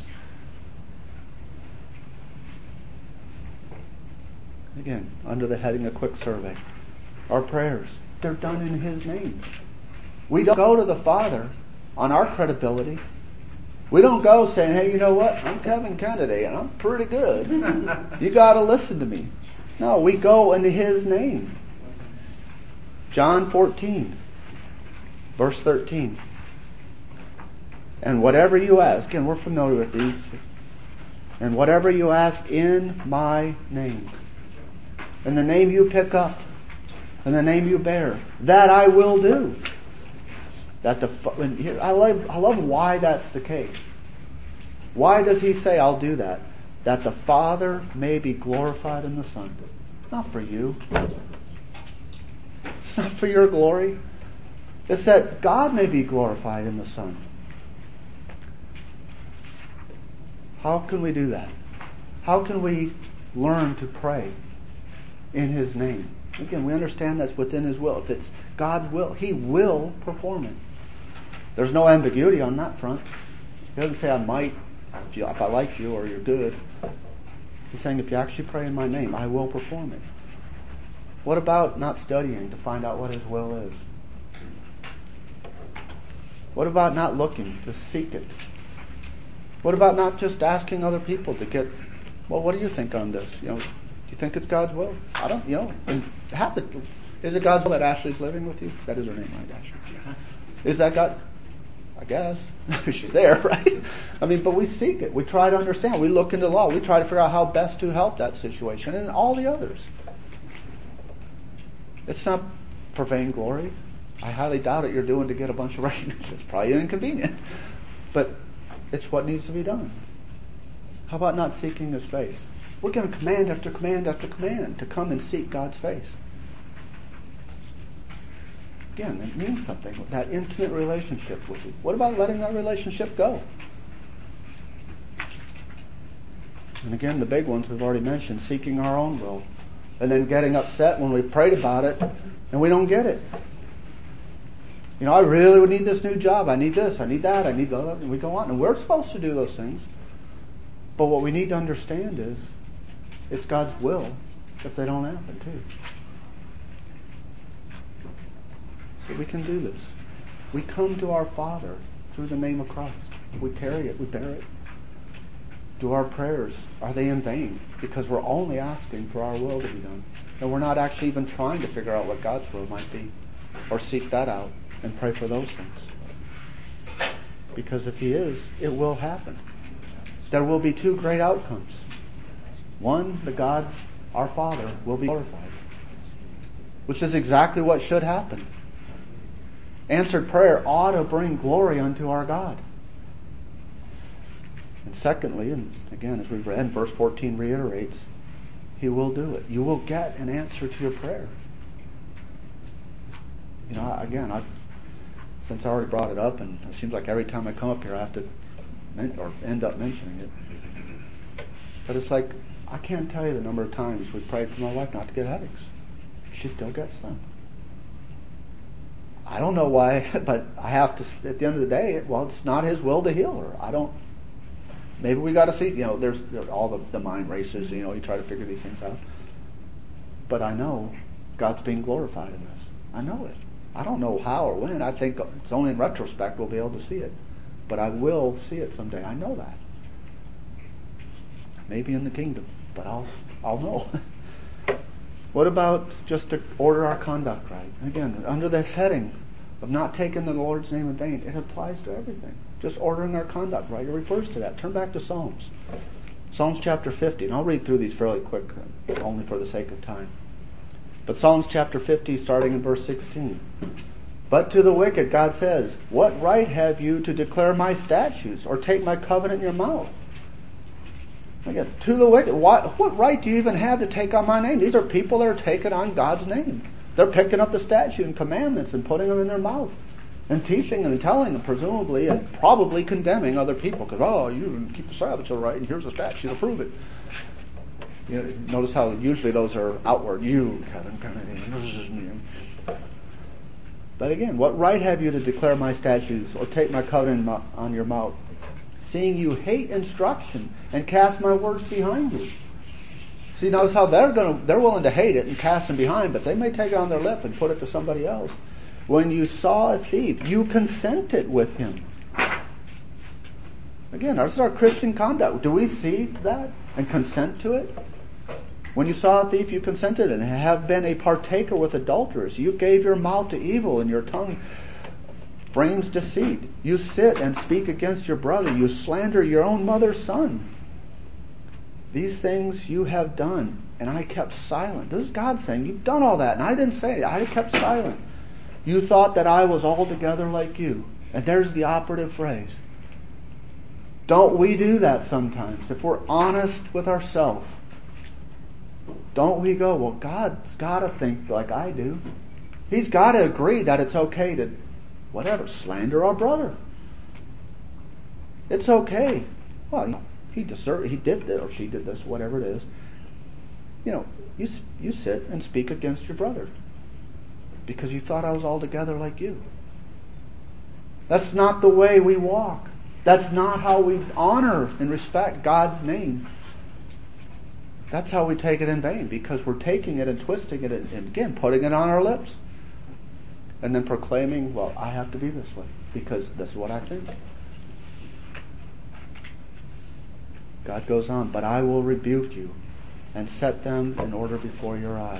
Again, under the heading a quick survey. Our prayers, they're done in His name. We don't go to the Father on our credibility. We don't go saying, hey, you know what? I'm Kevin Kennedy and I'm pretty good. You gotta listen to me. No, we go into His name. John fourteen, verse thirteen. And whatever you ask, and we're familiar with these, and whatever you ask in my name, and the name you pick up, and the name you bear, that I will do. That the I love I love why that's the case. Why does He say I'll do that? That the Father may be glorified in the Son. Not for you. It's not for your glory. It's that God may be glorified in the Son. How can we do that? How can we learn to pray in His name? Again, we understand that's within His will. If it's God's will, He will perform it. There's no ambiguity on that front. He doesn't say I might, if, you, if I like you or you're good. He's saying if you actually pray in my name, I will perform it. What about not studying to find out what His will is? What about not looking to seek it? What about not just asking other people to get, well, what do you think on this? You know, do you think it's God's will? I don't, you know, and have the, is it God's will that Ashley's living with you? That is her name, right, Ashley? Is that God? I guess. She's there, right? I mean, but we seek it. We try to understand. We look into the law. We try to figure out how best to help that situation and all the others. It's not for vainglory. I highly doubt it you're doing to get a bunch of recognition. It's probably inconvenient. But it's what needs to be done. How about not seeking His face? We're given command after command after command to come and seek God's face. Again, it means something. That intimate relationship with you. What about letting that relationship go? And again, the big ones we've already mentioned, seeking our own will. And then getting upset when we've prayed about it and we don't get it. You know, I really would need this new job. I need this. I need that. I need that. And we go on. And we're supposed to do those things. But what we need to understand is it's God's will if they don't happen too. So we can do this. We come to our Father through the name of Christ. We carry it. We bear it. Do our prayers, are they in vain? Because we're only asking for our will to be done. And we're not actually even trying to figure out what God's will might be. Or seek that out and pray for those things. Because if He is, it will happen. There will be two great outcomes. One, the God, our Father, will be glorified. Which is exactly what should happen. Answered prayer ought to bring glory unto our God. And secondly, and again as we've read, verse fourteen reiterates, He will do it. You will get an answer to your prayer. You know, again, I've, since I already brought it up, and it seems like every time I come up here I have to, men- or end up mentioning it. But it's like, I can't tell you the number of times we've prayed for my wife not to get headaches. She still gets them. I don't know why, but I have to, at the end of the day, well, it's not His will to heal her. I don't, maybe we gotta see, you know, there's, there's all the, the mind races, you know, you try to figure these things out. But I know God's being glorified in this. I know it. I don't know how or when. I think it's only in retrospect we'll be able to see it. But I will see it someday. I know that. Maybe in the kingdom, but I'll, I'll know. What about just to order our conduct right? Again, under this heading of not taking the Lord's name in vain, it applies to everything. Just ordering our conduct right. It refers to that. Turn back to Psalms. Psalms chapter fifty. And I'll read through these fairly quick, only for the sake of time. But Psalms chapter fifty, starting in verse sixteen. But to the wicked, God says, what right have you to declare my statutes or take my covenant in your mouth? Again, to the wicked, what, what right do you even have to take on my name? These are people that are taking on God's name. They're picking up the statute and commandments and putting them in their mouth and teaching them and telling them, presumably, and probably condemning other people because, oh, you didn't keep the Sabbath so right, and here's a statute to prove it. You know, notice how usually those are outward. You, Kevin, Kevin. But again, what right have you to declare my statutes or take my covenant on your mouth, seeing you hate instruction and cast my words behind you? See, notice how they're going to, they're willing to hate it and cast them behind, but they may take it on their lip and put it to somebody else. When you saw a thief, you consented with him. Again, this is our Christian conduct. Do we see that and consent to it? When you saw a thief, you consented and have been a partaker with adulterers. You gave your mouth to evil and your tongue frames deceit. You sit and speak against your brother. You slander your own mother's son. These things you have done, and I kept silent. This is God saying, you've done all that, and I didn't say it. I kept silent. You thought that I was altogether like you. And there's the operative phrase. Don't we do that sometimes? If we're honest with ourselves, don't we go, well, God's got to think like I do. He's got to agree that it's okay to, whatever, slander our brother. It's okay. Well, he deserved, he did this, or she did this, whatever it is. You know, you you sit and speak against your brother because you thought I was altogether like you. That's not the way we walk. That's not how we honor and respect God's name. That's how we take it in vain, because we're taking it and twisting it and, and again, putting it on our lips. And then proclaiming, well, I have to be this way because this is what I think. God goes on, but I will rebuke you and set them in order before your eyes.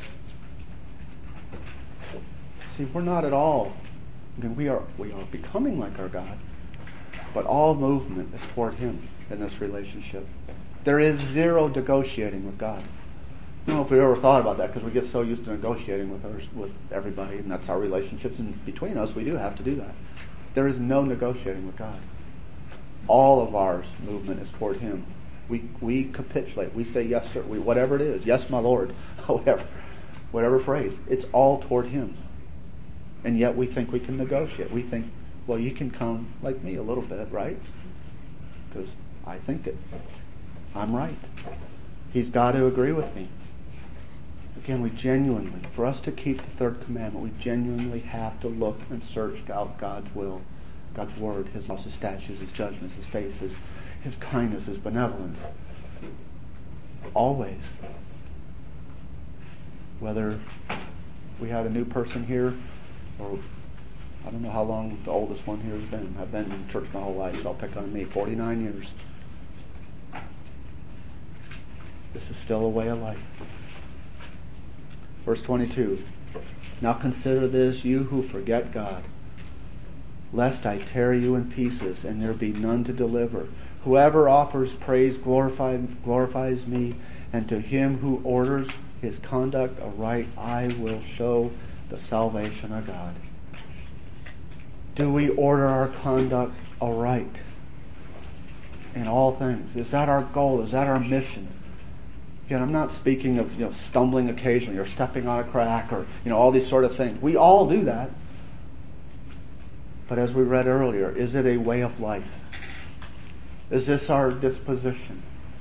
See, we're not at all, I mean, we are, we are becoming like our God, but all movement is toward Him in this relationship. There is zero negotiating with God. I don't know if we ever thought about that because we get so used to negotiating with ours, with everybody, and that's our relationships, and between us we do have to do that. There is no negotiating with God. All of our movement is toward Him. We we capitulate. We say yes, sir. We, whatever it is, yes, my Lord, whatever, whatever phrase. It's all toward Him. And yet we think we can negotiate. We think, well, you can come like me a little bit, right? Because I think it. I'm right. He's got to agree with me. Again, we genuinely, for us to keep the third commandment, we genuinely have to look and search out God's will, God's word, His laws, His statutes, His judgments, His faces, His kindness, His benevolence. Always. Whether we had a new person here, or I don't know how long the oldest one here has been. I've been in church my whole life, so I'll pick on me. forty-nine years. This is still a way of life. Verse twenty-two. Now consider this, you who forget God, lest I tear you in pieces and there be none to deliver. Whoever offers praise glorify, glorifies me, and to him who orders his conduct aright, I will show the salvation of God. Do we order our conduct aright in all things? Is that our goal? Is that our mission? Again, I'm not speaking of, you know, stumbling occasionally or stepping on a crack or, you know, all these sort of things. We all do that. But as we read earlier, is it a way of life? Is this our disposition?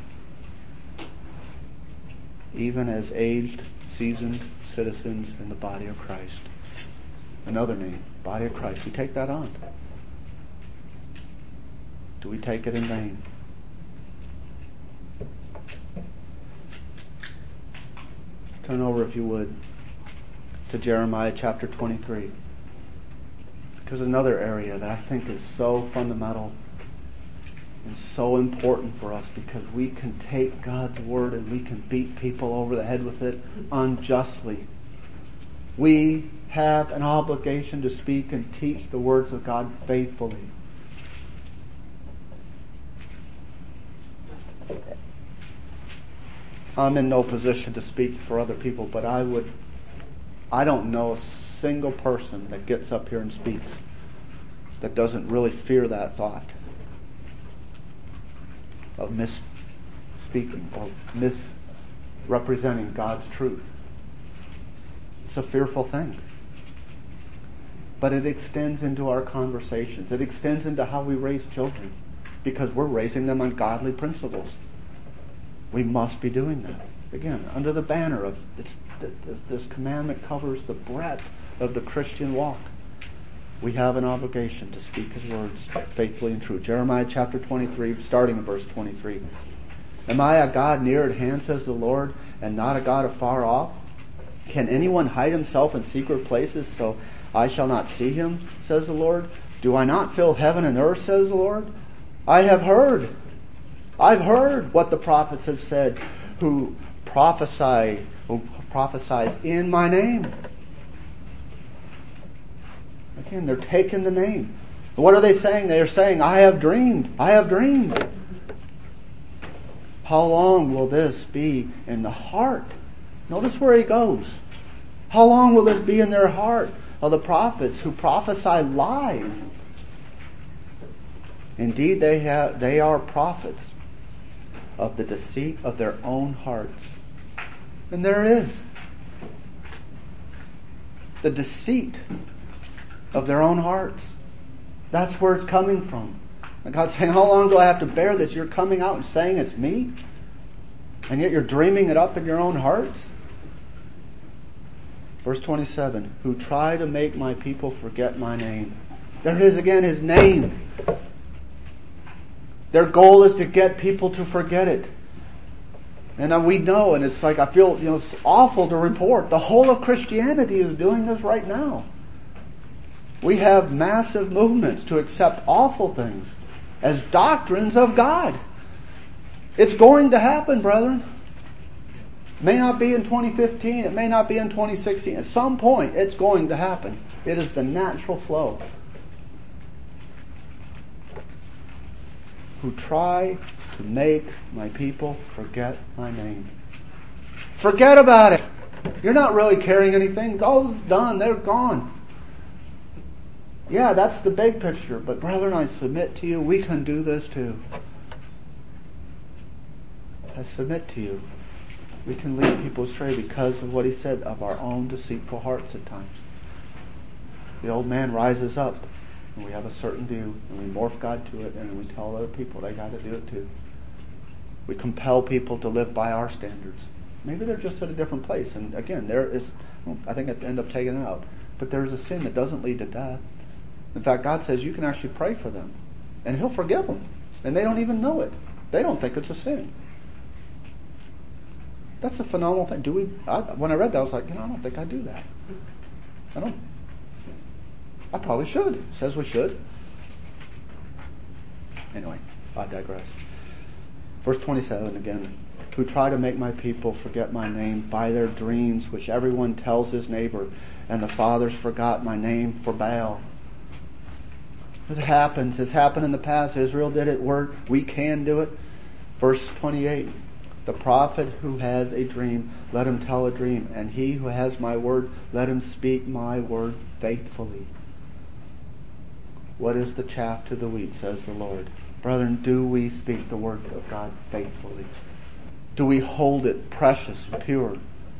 Even as aged, seasoned citizens in the body of Christ. Another name, body of Christ. We take that on. Do we take it in vain? Turn over, if you would, to Jeremiah chapter twenty-three. Because another area that I think is so fundamental and so important for us, because we can take God's word and we can beat people over the head with it unjustly. We have an obligation to speak and teach the words of God faithfully. I'm in no position to speak for other people, but I would, I don't know a single person that gets up here and speaks that doesn't really fear that thought of misspeaking or misrepresenting God's truth. It's a fearful thing. But it extends into our conversations. It extends into how we raise children, because we're raising them on godly principles. We must be doing that. Again, under the banner of this, this, this commandment covers the breadth of the Christian walk. We have an obligation to speak His words faithfully and true. Jeremiah chapter twenty-three, starting in verse twenty-three. Am I a God near at hand, says the Lord, and not a God afar off? Can anyone hide himself in secret places so I shall not see him, says the Lord? Do I not fill heaven and earth, says the Lord? I have heard. I've heard what the prophets have said, who prophesy, who prophesies in my name. Again, they're taking the name. What are they saying? They are saying, I have dreamed. I have dreamed. How long will this be in the heart? Notice where he goes. How long will this be in their heart of the prophets who prophesy lies? Indeed, they have, they are prophets of the deceit of their own hearts. And there it is. The deceit of their own hearts. That's where it's coming from. And God's saying, how long do I have to bear this? You're coming out and saying it's me, and yet you're dreaming it up in your own hearts. Verse twenty-seven, who try to make my people forget my name. There it is again, His name. Their goal is to get people to forget it. And we know, and it's like, I feel, you know, it's awful to report. The whole of Christianity is doing this right now. We have massive movements to accept awful things as doctrines of God. It's going to happen, brethren. It may not be in twenty fifteen, it may not be in twenty sixteen. At some point, it's going to happen. It is the natural flow. Who try to make my people forget my name. Forget about it. You're not really carrying anything. All's done. They're gone. Yeah, that's the big picture. But brethren, I submit to you, we can do this too. I submit to you, we can lead people astray because of what he said of our own deceitful hearts at times. The old man rises up, and we have a certain view, and we morph God to it, and we tell other people they got to do it too. We compel people to live by our standards. Maybe they're just at a different place, and again, there is, I think I'd end up taking it out, but there's a sin that doesn't lead to death. In fact, God says you can actually pray for them, and He'll forgive them, and they don't even know it. They don't think it's a sin. That's a phenomenal thing. Do we? I, when I read that, I was like, you know, I don't think I do that. I don't. I probably should. It says we should. Anyway, I digress. Verse twenty-seven again. Who try to make my people forget my name by their dreams, which everyone tells his neighbor, and the fathers forgot my name for Baal. It happens. It's happened in the past. Israel did it. We're, we can do it. Verse twenty-eight. The prophet who has a dream, let him tell a dream. And he who has my word, let him speak my word faithfully. What is the chaff to the wheat, says the Lord? Brethren, do we speak the word of God faithfully? Do we hold it precious and pure?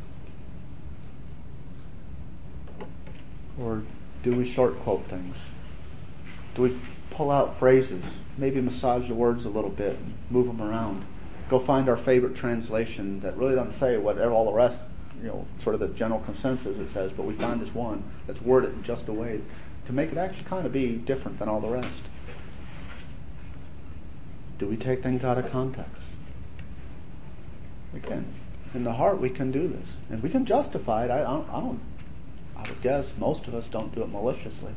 Or do we short quote things? Do we pull out phrases, maybe massage the words a little bit, and move them around? Go find our favorite translation that really doesn't say what all the rest, you know, sort of the general consensus it says, but we find this one that's worded in just a way to make it actually kind of be different than all the rest. Do we take things out of context? We can. In the heart we can do this. And we can justify it. I, I, don't, I don't, I would guess most of us don't do it maliciously.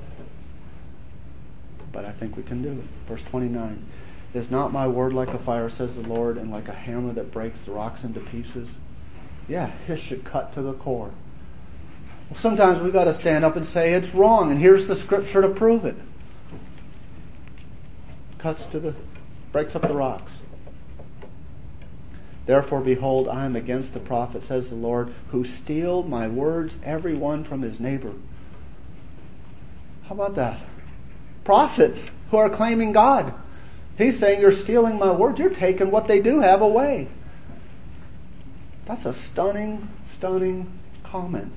But I think we can do it. Verse twenty-nine. Is not my word like a fire, says the Lord, and like a hammer that breaks the rocks into pieces? Yeah, it should cut to the core. Well, sometimes we've got to stand up and say it's wrong, and here's the scripture to prove it. Cuts to the, breaks up the rocks. Therefore, behold, I am against the prophet, says the Lord, who steal my words, every one from his neighbor. How about that? Prophets who are claiming God. He's saying you're stealing my words. You're taking what they do have away. That's a stunning, stunning comment.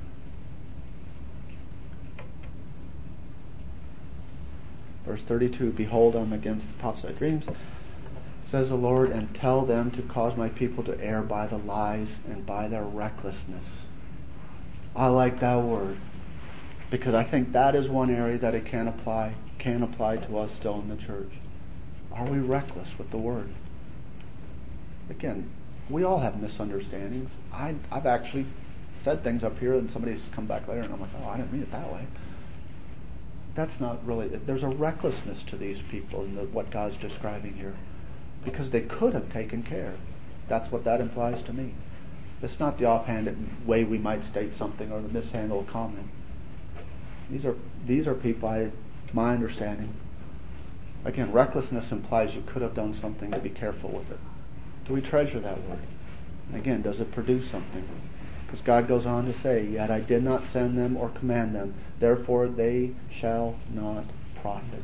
Verse thirty-two, behold, I'm against the prophesy dreams, says the Lord, and tell them to cause my people to err by the lies and by their recklessness. I like that word, because I think that is one area that it can apply, can apply to us still in the church. Are we reckless with the word? Again, we all have misunderstandings. I, I've actually said things up here and somebody's come back later and I'm like, oh, I didn't mean it that way. That's not really, there's a recklessness to these people in the, what God's describing here. Because they could have taken care. That's what that implies to me. It's not the offhanded way we might state something or the mishandled comment. These are, these are people, I, my understanding, again, recklessness implies you could have done something to be careful with it. Do we treasure that word? And again, does it produce something? Because God goes on to say, yet I did not send them or command them, therefore they shall not profit.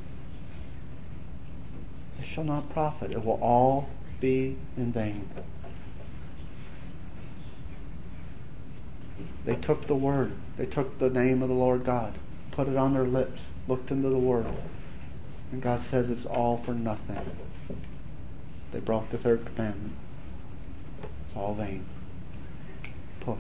They shall not profit. It will all be in vain. They took the word. They took the name of the Lord God, put it on their lips, looked into the word. And God says it's all for nothing. They broke the third commandment. It's all vain. Poof.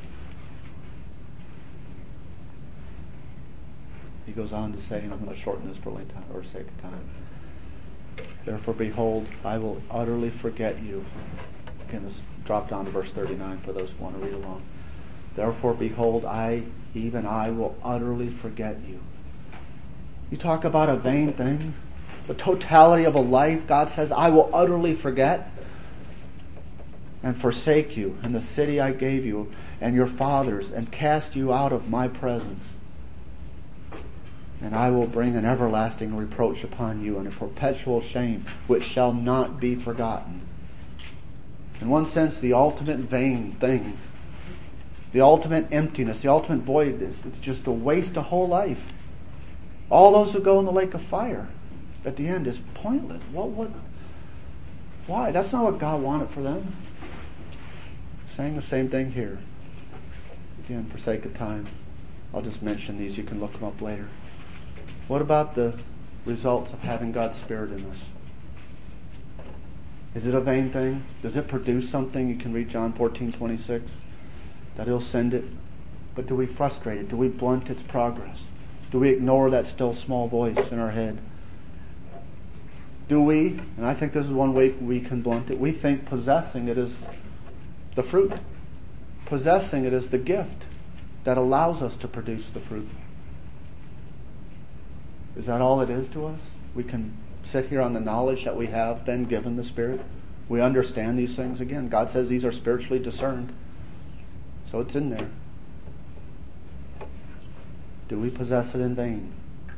He goes on to say, and I'm going to shorten this for time, or sake of time. Therefore, behold, I will utterly forget you. Again, let's drop down to verse thirty-nine for those who want to read along. Therefore, behold, I, even I, will utterly forget you. You talk about a vain thing. The totality of a life, God says, I will utterly forget and forsake you and the city I gave you and your fathers and cast you out of my presence. And I will bring an everlasting reproach upon you and a perpetual shame which shall not be forgotten. In one sense, the ultimate vain thing, the ultimate emptiness, the ultimate void is it's just to waste a whole life. All those who go in the lake of fire at the end is pointless. What what why? That's not what God wanted for them. Saying the same thing here. Again, for sake of time, I'll just mention these. You can look them up later. What about the results of having God's Spirit in us? Is it a vain thing? Does it produce something? You can read John fourteen twenty-six. That He'll send it. But do we frustrate it? Do we blunt its progress? Do we ignore that still small voice in our head? Do we, and I think this is one way we can blunt it, we think possessing it is the fruit. Possessing it is the gift that allows us to produce the fruit. Is that all it is to us? We can sit here on the knowledge that we have been given the Spirit. We understand these things again. God says these are spiritually discerned. So it's in there. Do we possess it in vain?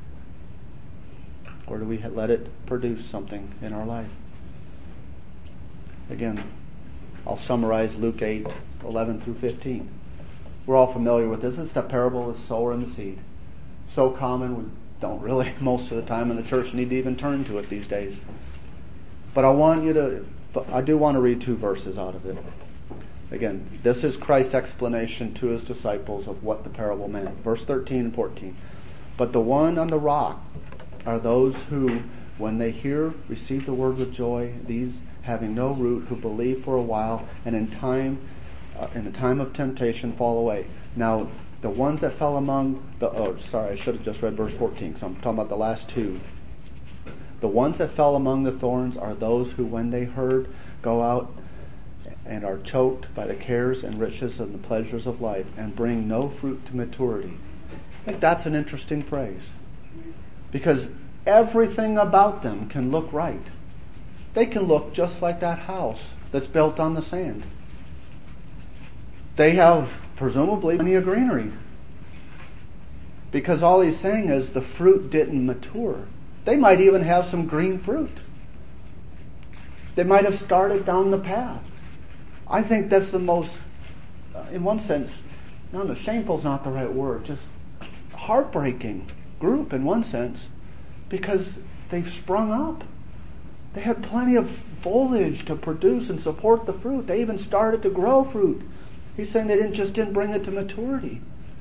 Or do we let it produce something in our life? Again, I'll summarize Luke eight, eleven through fifteen. We're all familiar with this. It's the parable of the sower and the seed. So common, we don't really, most of the time in the church, need to even turn to it these days. But I want you to, I do want to read two verses out of it. Again, this is Christ's explanation to His disciples of what the parable meant. Verse thirteen and fourteen. But the one on the rock are those who, when they hear, receive the word with joy, these having no root, who believe for a while, and in time, uh, in the time of temptation fall away. Now, the ones that fell among the, oh, sorry, I should have just read verse fourteen, because I'm talking about the last two. The ones that fell among the thorns are those who, when they heard, go out and are choked by the cares and riches and the pleasures of life, and bring no fruit to maturity. I think that's an interesting phrase. Because everything about them can look right. They can look just like that house that's built on the sand. They have, presumably, plenty of greenery. Because all he's saying is the fruit didn't mature. They might even have some green fruit. They might have started down the path. I think that's the most, uh, in one sense, no, no, shameful's not the right word, just heartbreaking group in one sense, because they've sprung up. They had plenty of foliage to produce and support the fruit. They even started to grow fruit. He's saying they didn't just didn't bring it to maturity.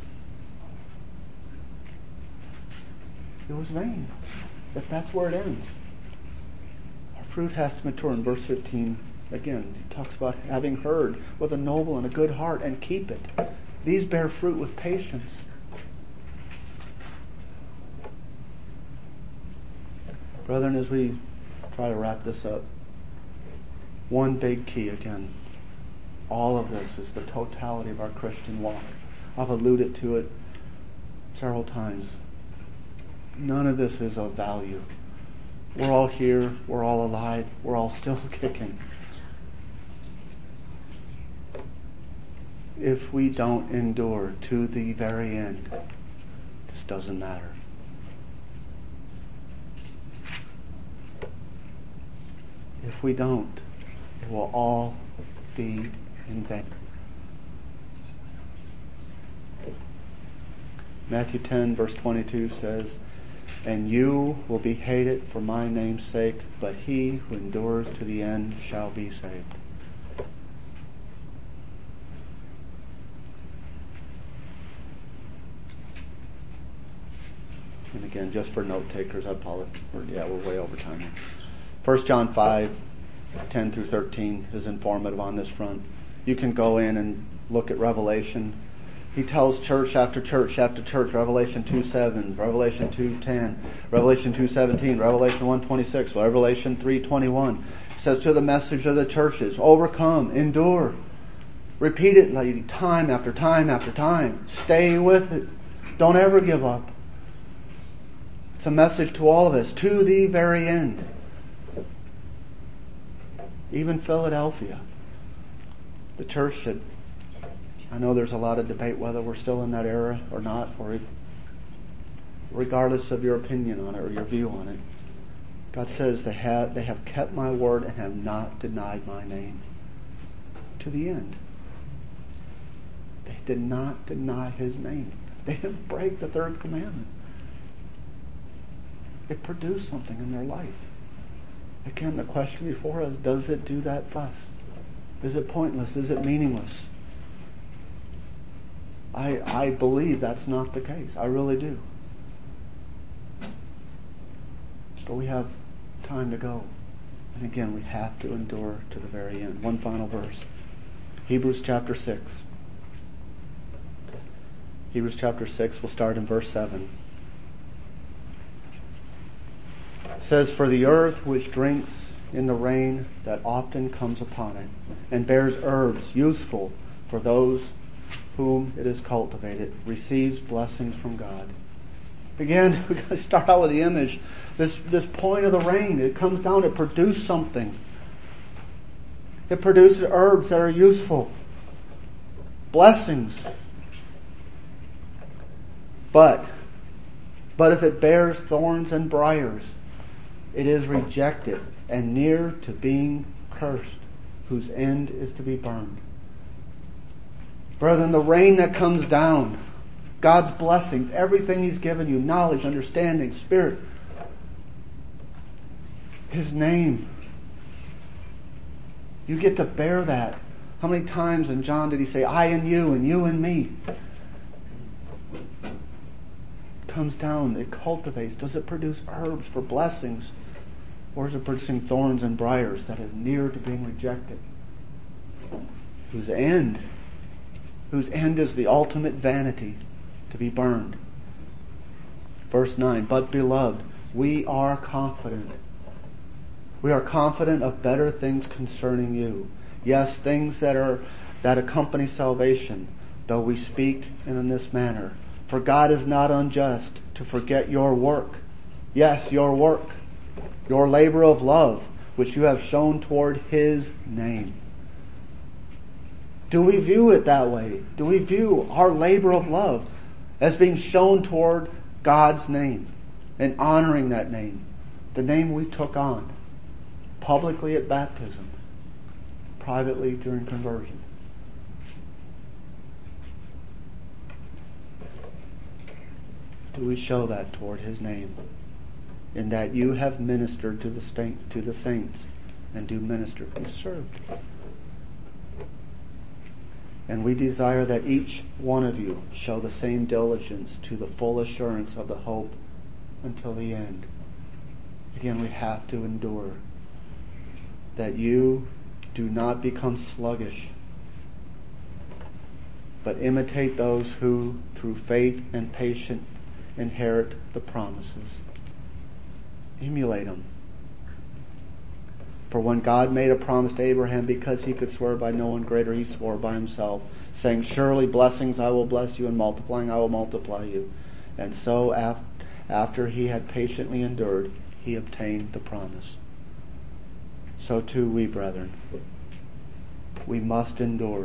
It was vain. If that's where it ends. Our fruit has to mature. In verse fifteen, again, he talks about having heard with a noble and a good heart and keep it. These bear fruit with patience. Brethren, as we try to wrap this up, one big key again. All of this is the totality of our Christian walk. I've alluded to it several times. None of this is of value. We're all here. We're all alive. We're all still kicking. If we don't endure to the very end, this doesn't matter. If we don't, it will all be in vain. Matthew ten verse twenty-two says, "And you will be hated for my name's sake, but he who endures to the end shall be saved." And again, just for note takers, I apologize. Yeah, we're way over time here. First John five, ten through thirteen is informative on this front. You can go in and look at Revelation. He tells church after church after church, Revelation two seven, Revelation two ten, Revelation two seventeen, Revelation one twenty-six, Revelation three twenty-one. He says to the message of the churches, overcome, endure. repeatedly, time after time after time. Stay with it. Don't ever give up. It's a message to all of us, to the very end. Even Philadelphia, the church that, I know there's a lot of debate whether we're still in that era or not, or regardless of your opinion on it or your view on it. God says they have, they have kept my word and have not denied my name. To the end. They did not deny His name. They didn't break the third commandment. It produced something in their life. Again, the question before us, does it do that thus? Is it pointless? Is it meaningless? I I believe that's not the case. I really do. But we have time to go. And again, we have to endure to the very end. One final verse. Hebrews chapter six. Hebrews chapter six, we'll start in verse seven. It says, "For the earth which drinks in the rain that often comes upon it, and bears herbs useful for those whom it is cultivated, receives blessings from God." Again, we got to start out with the image. This this point of the rain, it comes down, it produces something. It produces herbs that are useful. Blessings. But, but if it bears thorns and briars, it is rejected and near to being cursed, whose end is to be burned. Brethren, the rain that comes down, God's blessings, everything He's given you, knowledge, understanding, spirit, His name. You get to bear that. How many times in John did He say, I and you and you and me? It comes down, it cultivates. Does it produce herbs for blessings? Or is it producing thorns and briars that is near to being rejected? Whose end, whose end is the ultimate vanity, to be burned. Verse nine, "But beloved, we are confident. We are confident of better things concerning you. Yes, things that are, that accompany salvation, though we speak in this manner. For God is not unjust to forget your work. Yes, your work. Your labor of love, which you have shown toward His name." Do we view it that way? Do we view our labor of love as being shown toward God's name and honoring that name? The name we took on publicly at baptism, privately during conversion. Do we show that toward His name? In that you have ministered to the saint, to the saints, and do minister and served. And we desire that each one of you show the same diligence to the full assurance of the hope until the end. Again, we have to endure. That you do not become sluggish, but imitate those who, through faith and patience, inherit the promises. Emulate them. For when God made a promise to Abraham, because He could swear by no one greater, He swore by Himself, saying, "Surely blessings I will bless you, and multiplying I will multiply you." And so af- after He had patiently endured, He obtained the promise. So too we, brethren, we must endure.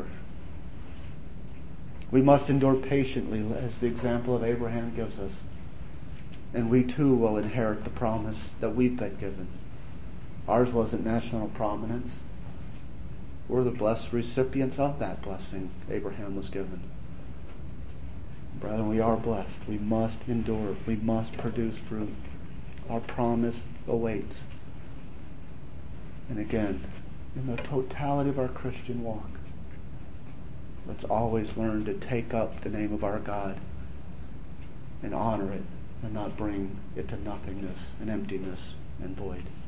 We must endure patiently, as the example of Abraham gives us. And we too will inherit the promise that we've been given. Ours wasn't national prominence. We're the blessed recipients of that blessing Abraham was given. Brethren, we are blessed. We must endure. We must produce fruit. Our promise awaits. And again, in the totality of our Christian walk, let's always learn to take up the name of our God and honor it, and not bring it to nothingness and emptiness and void.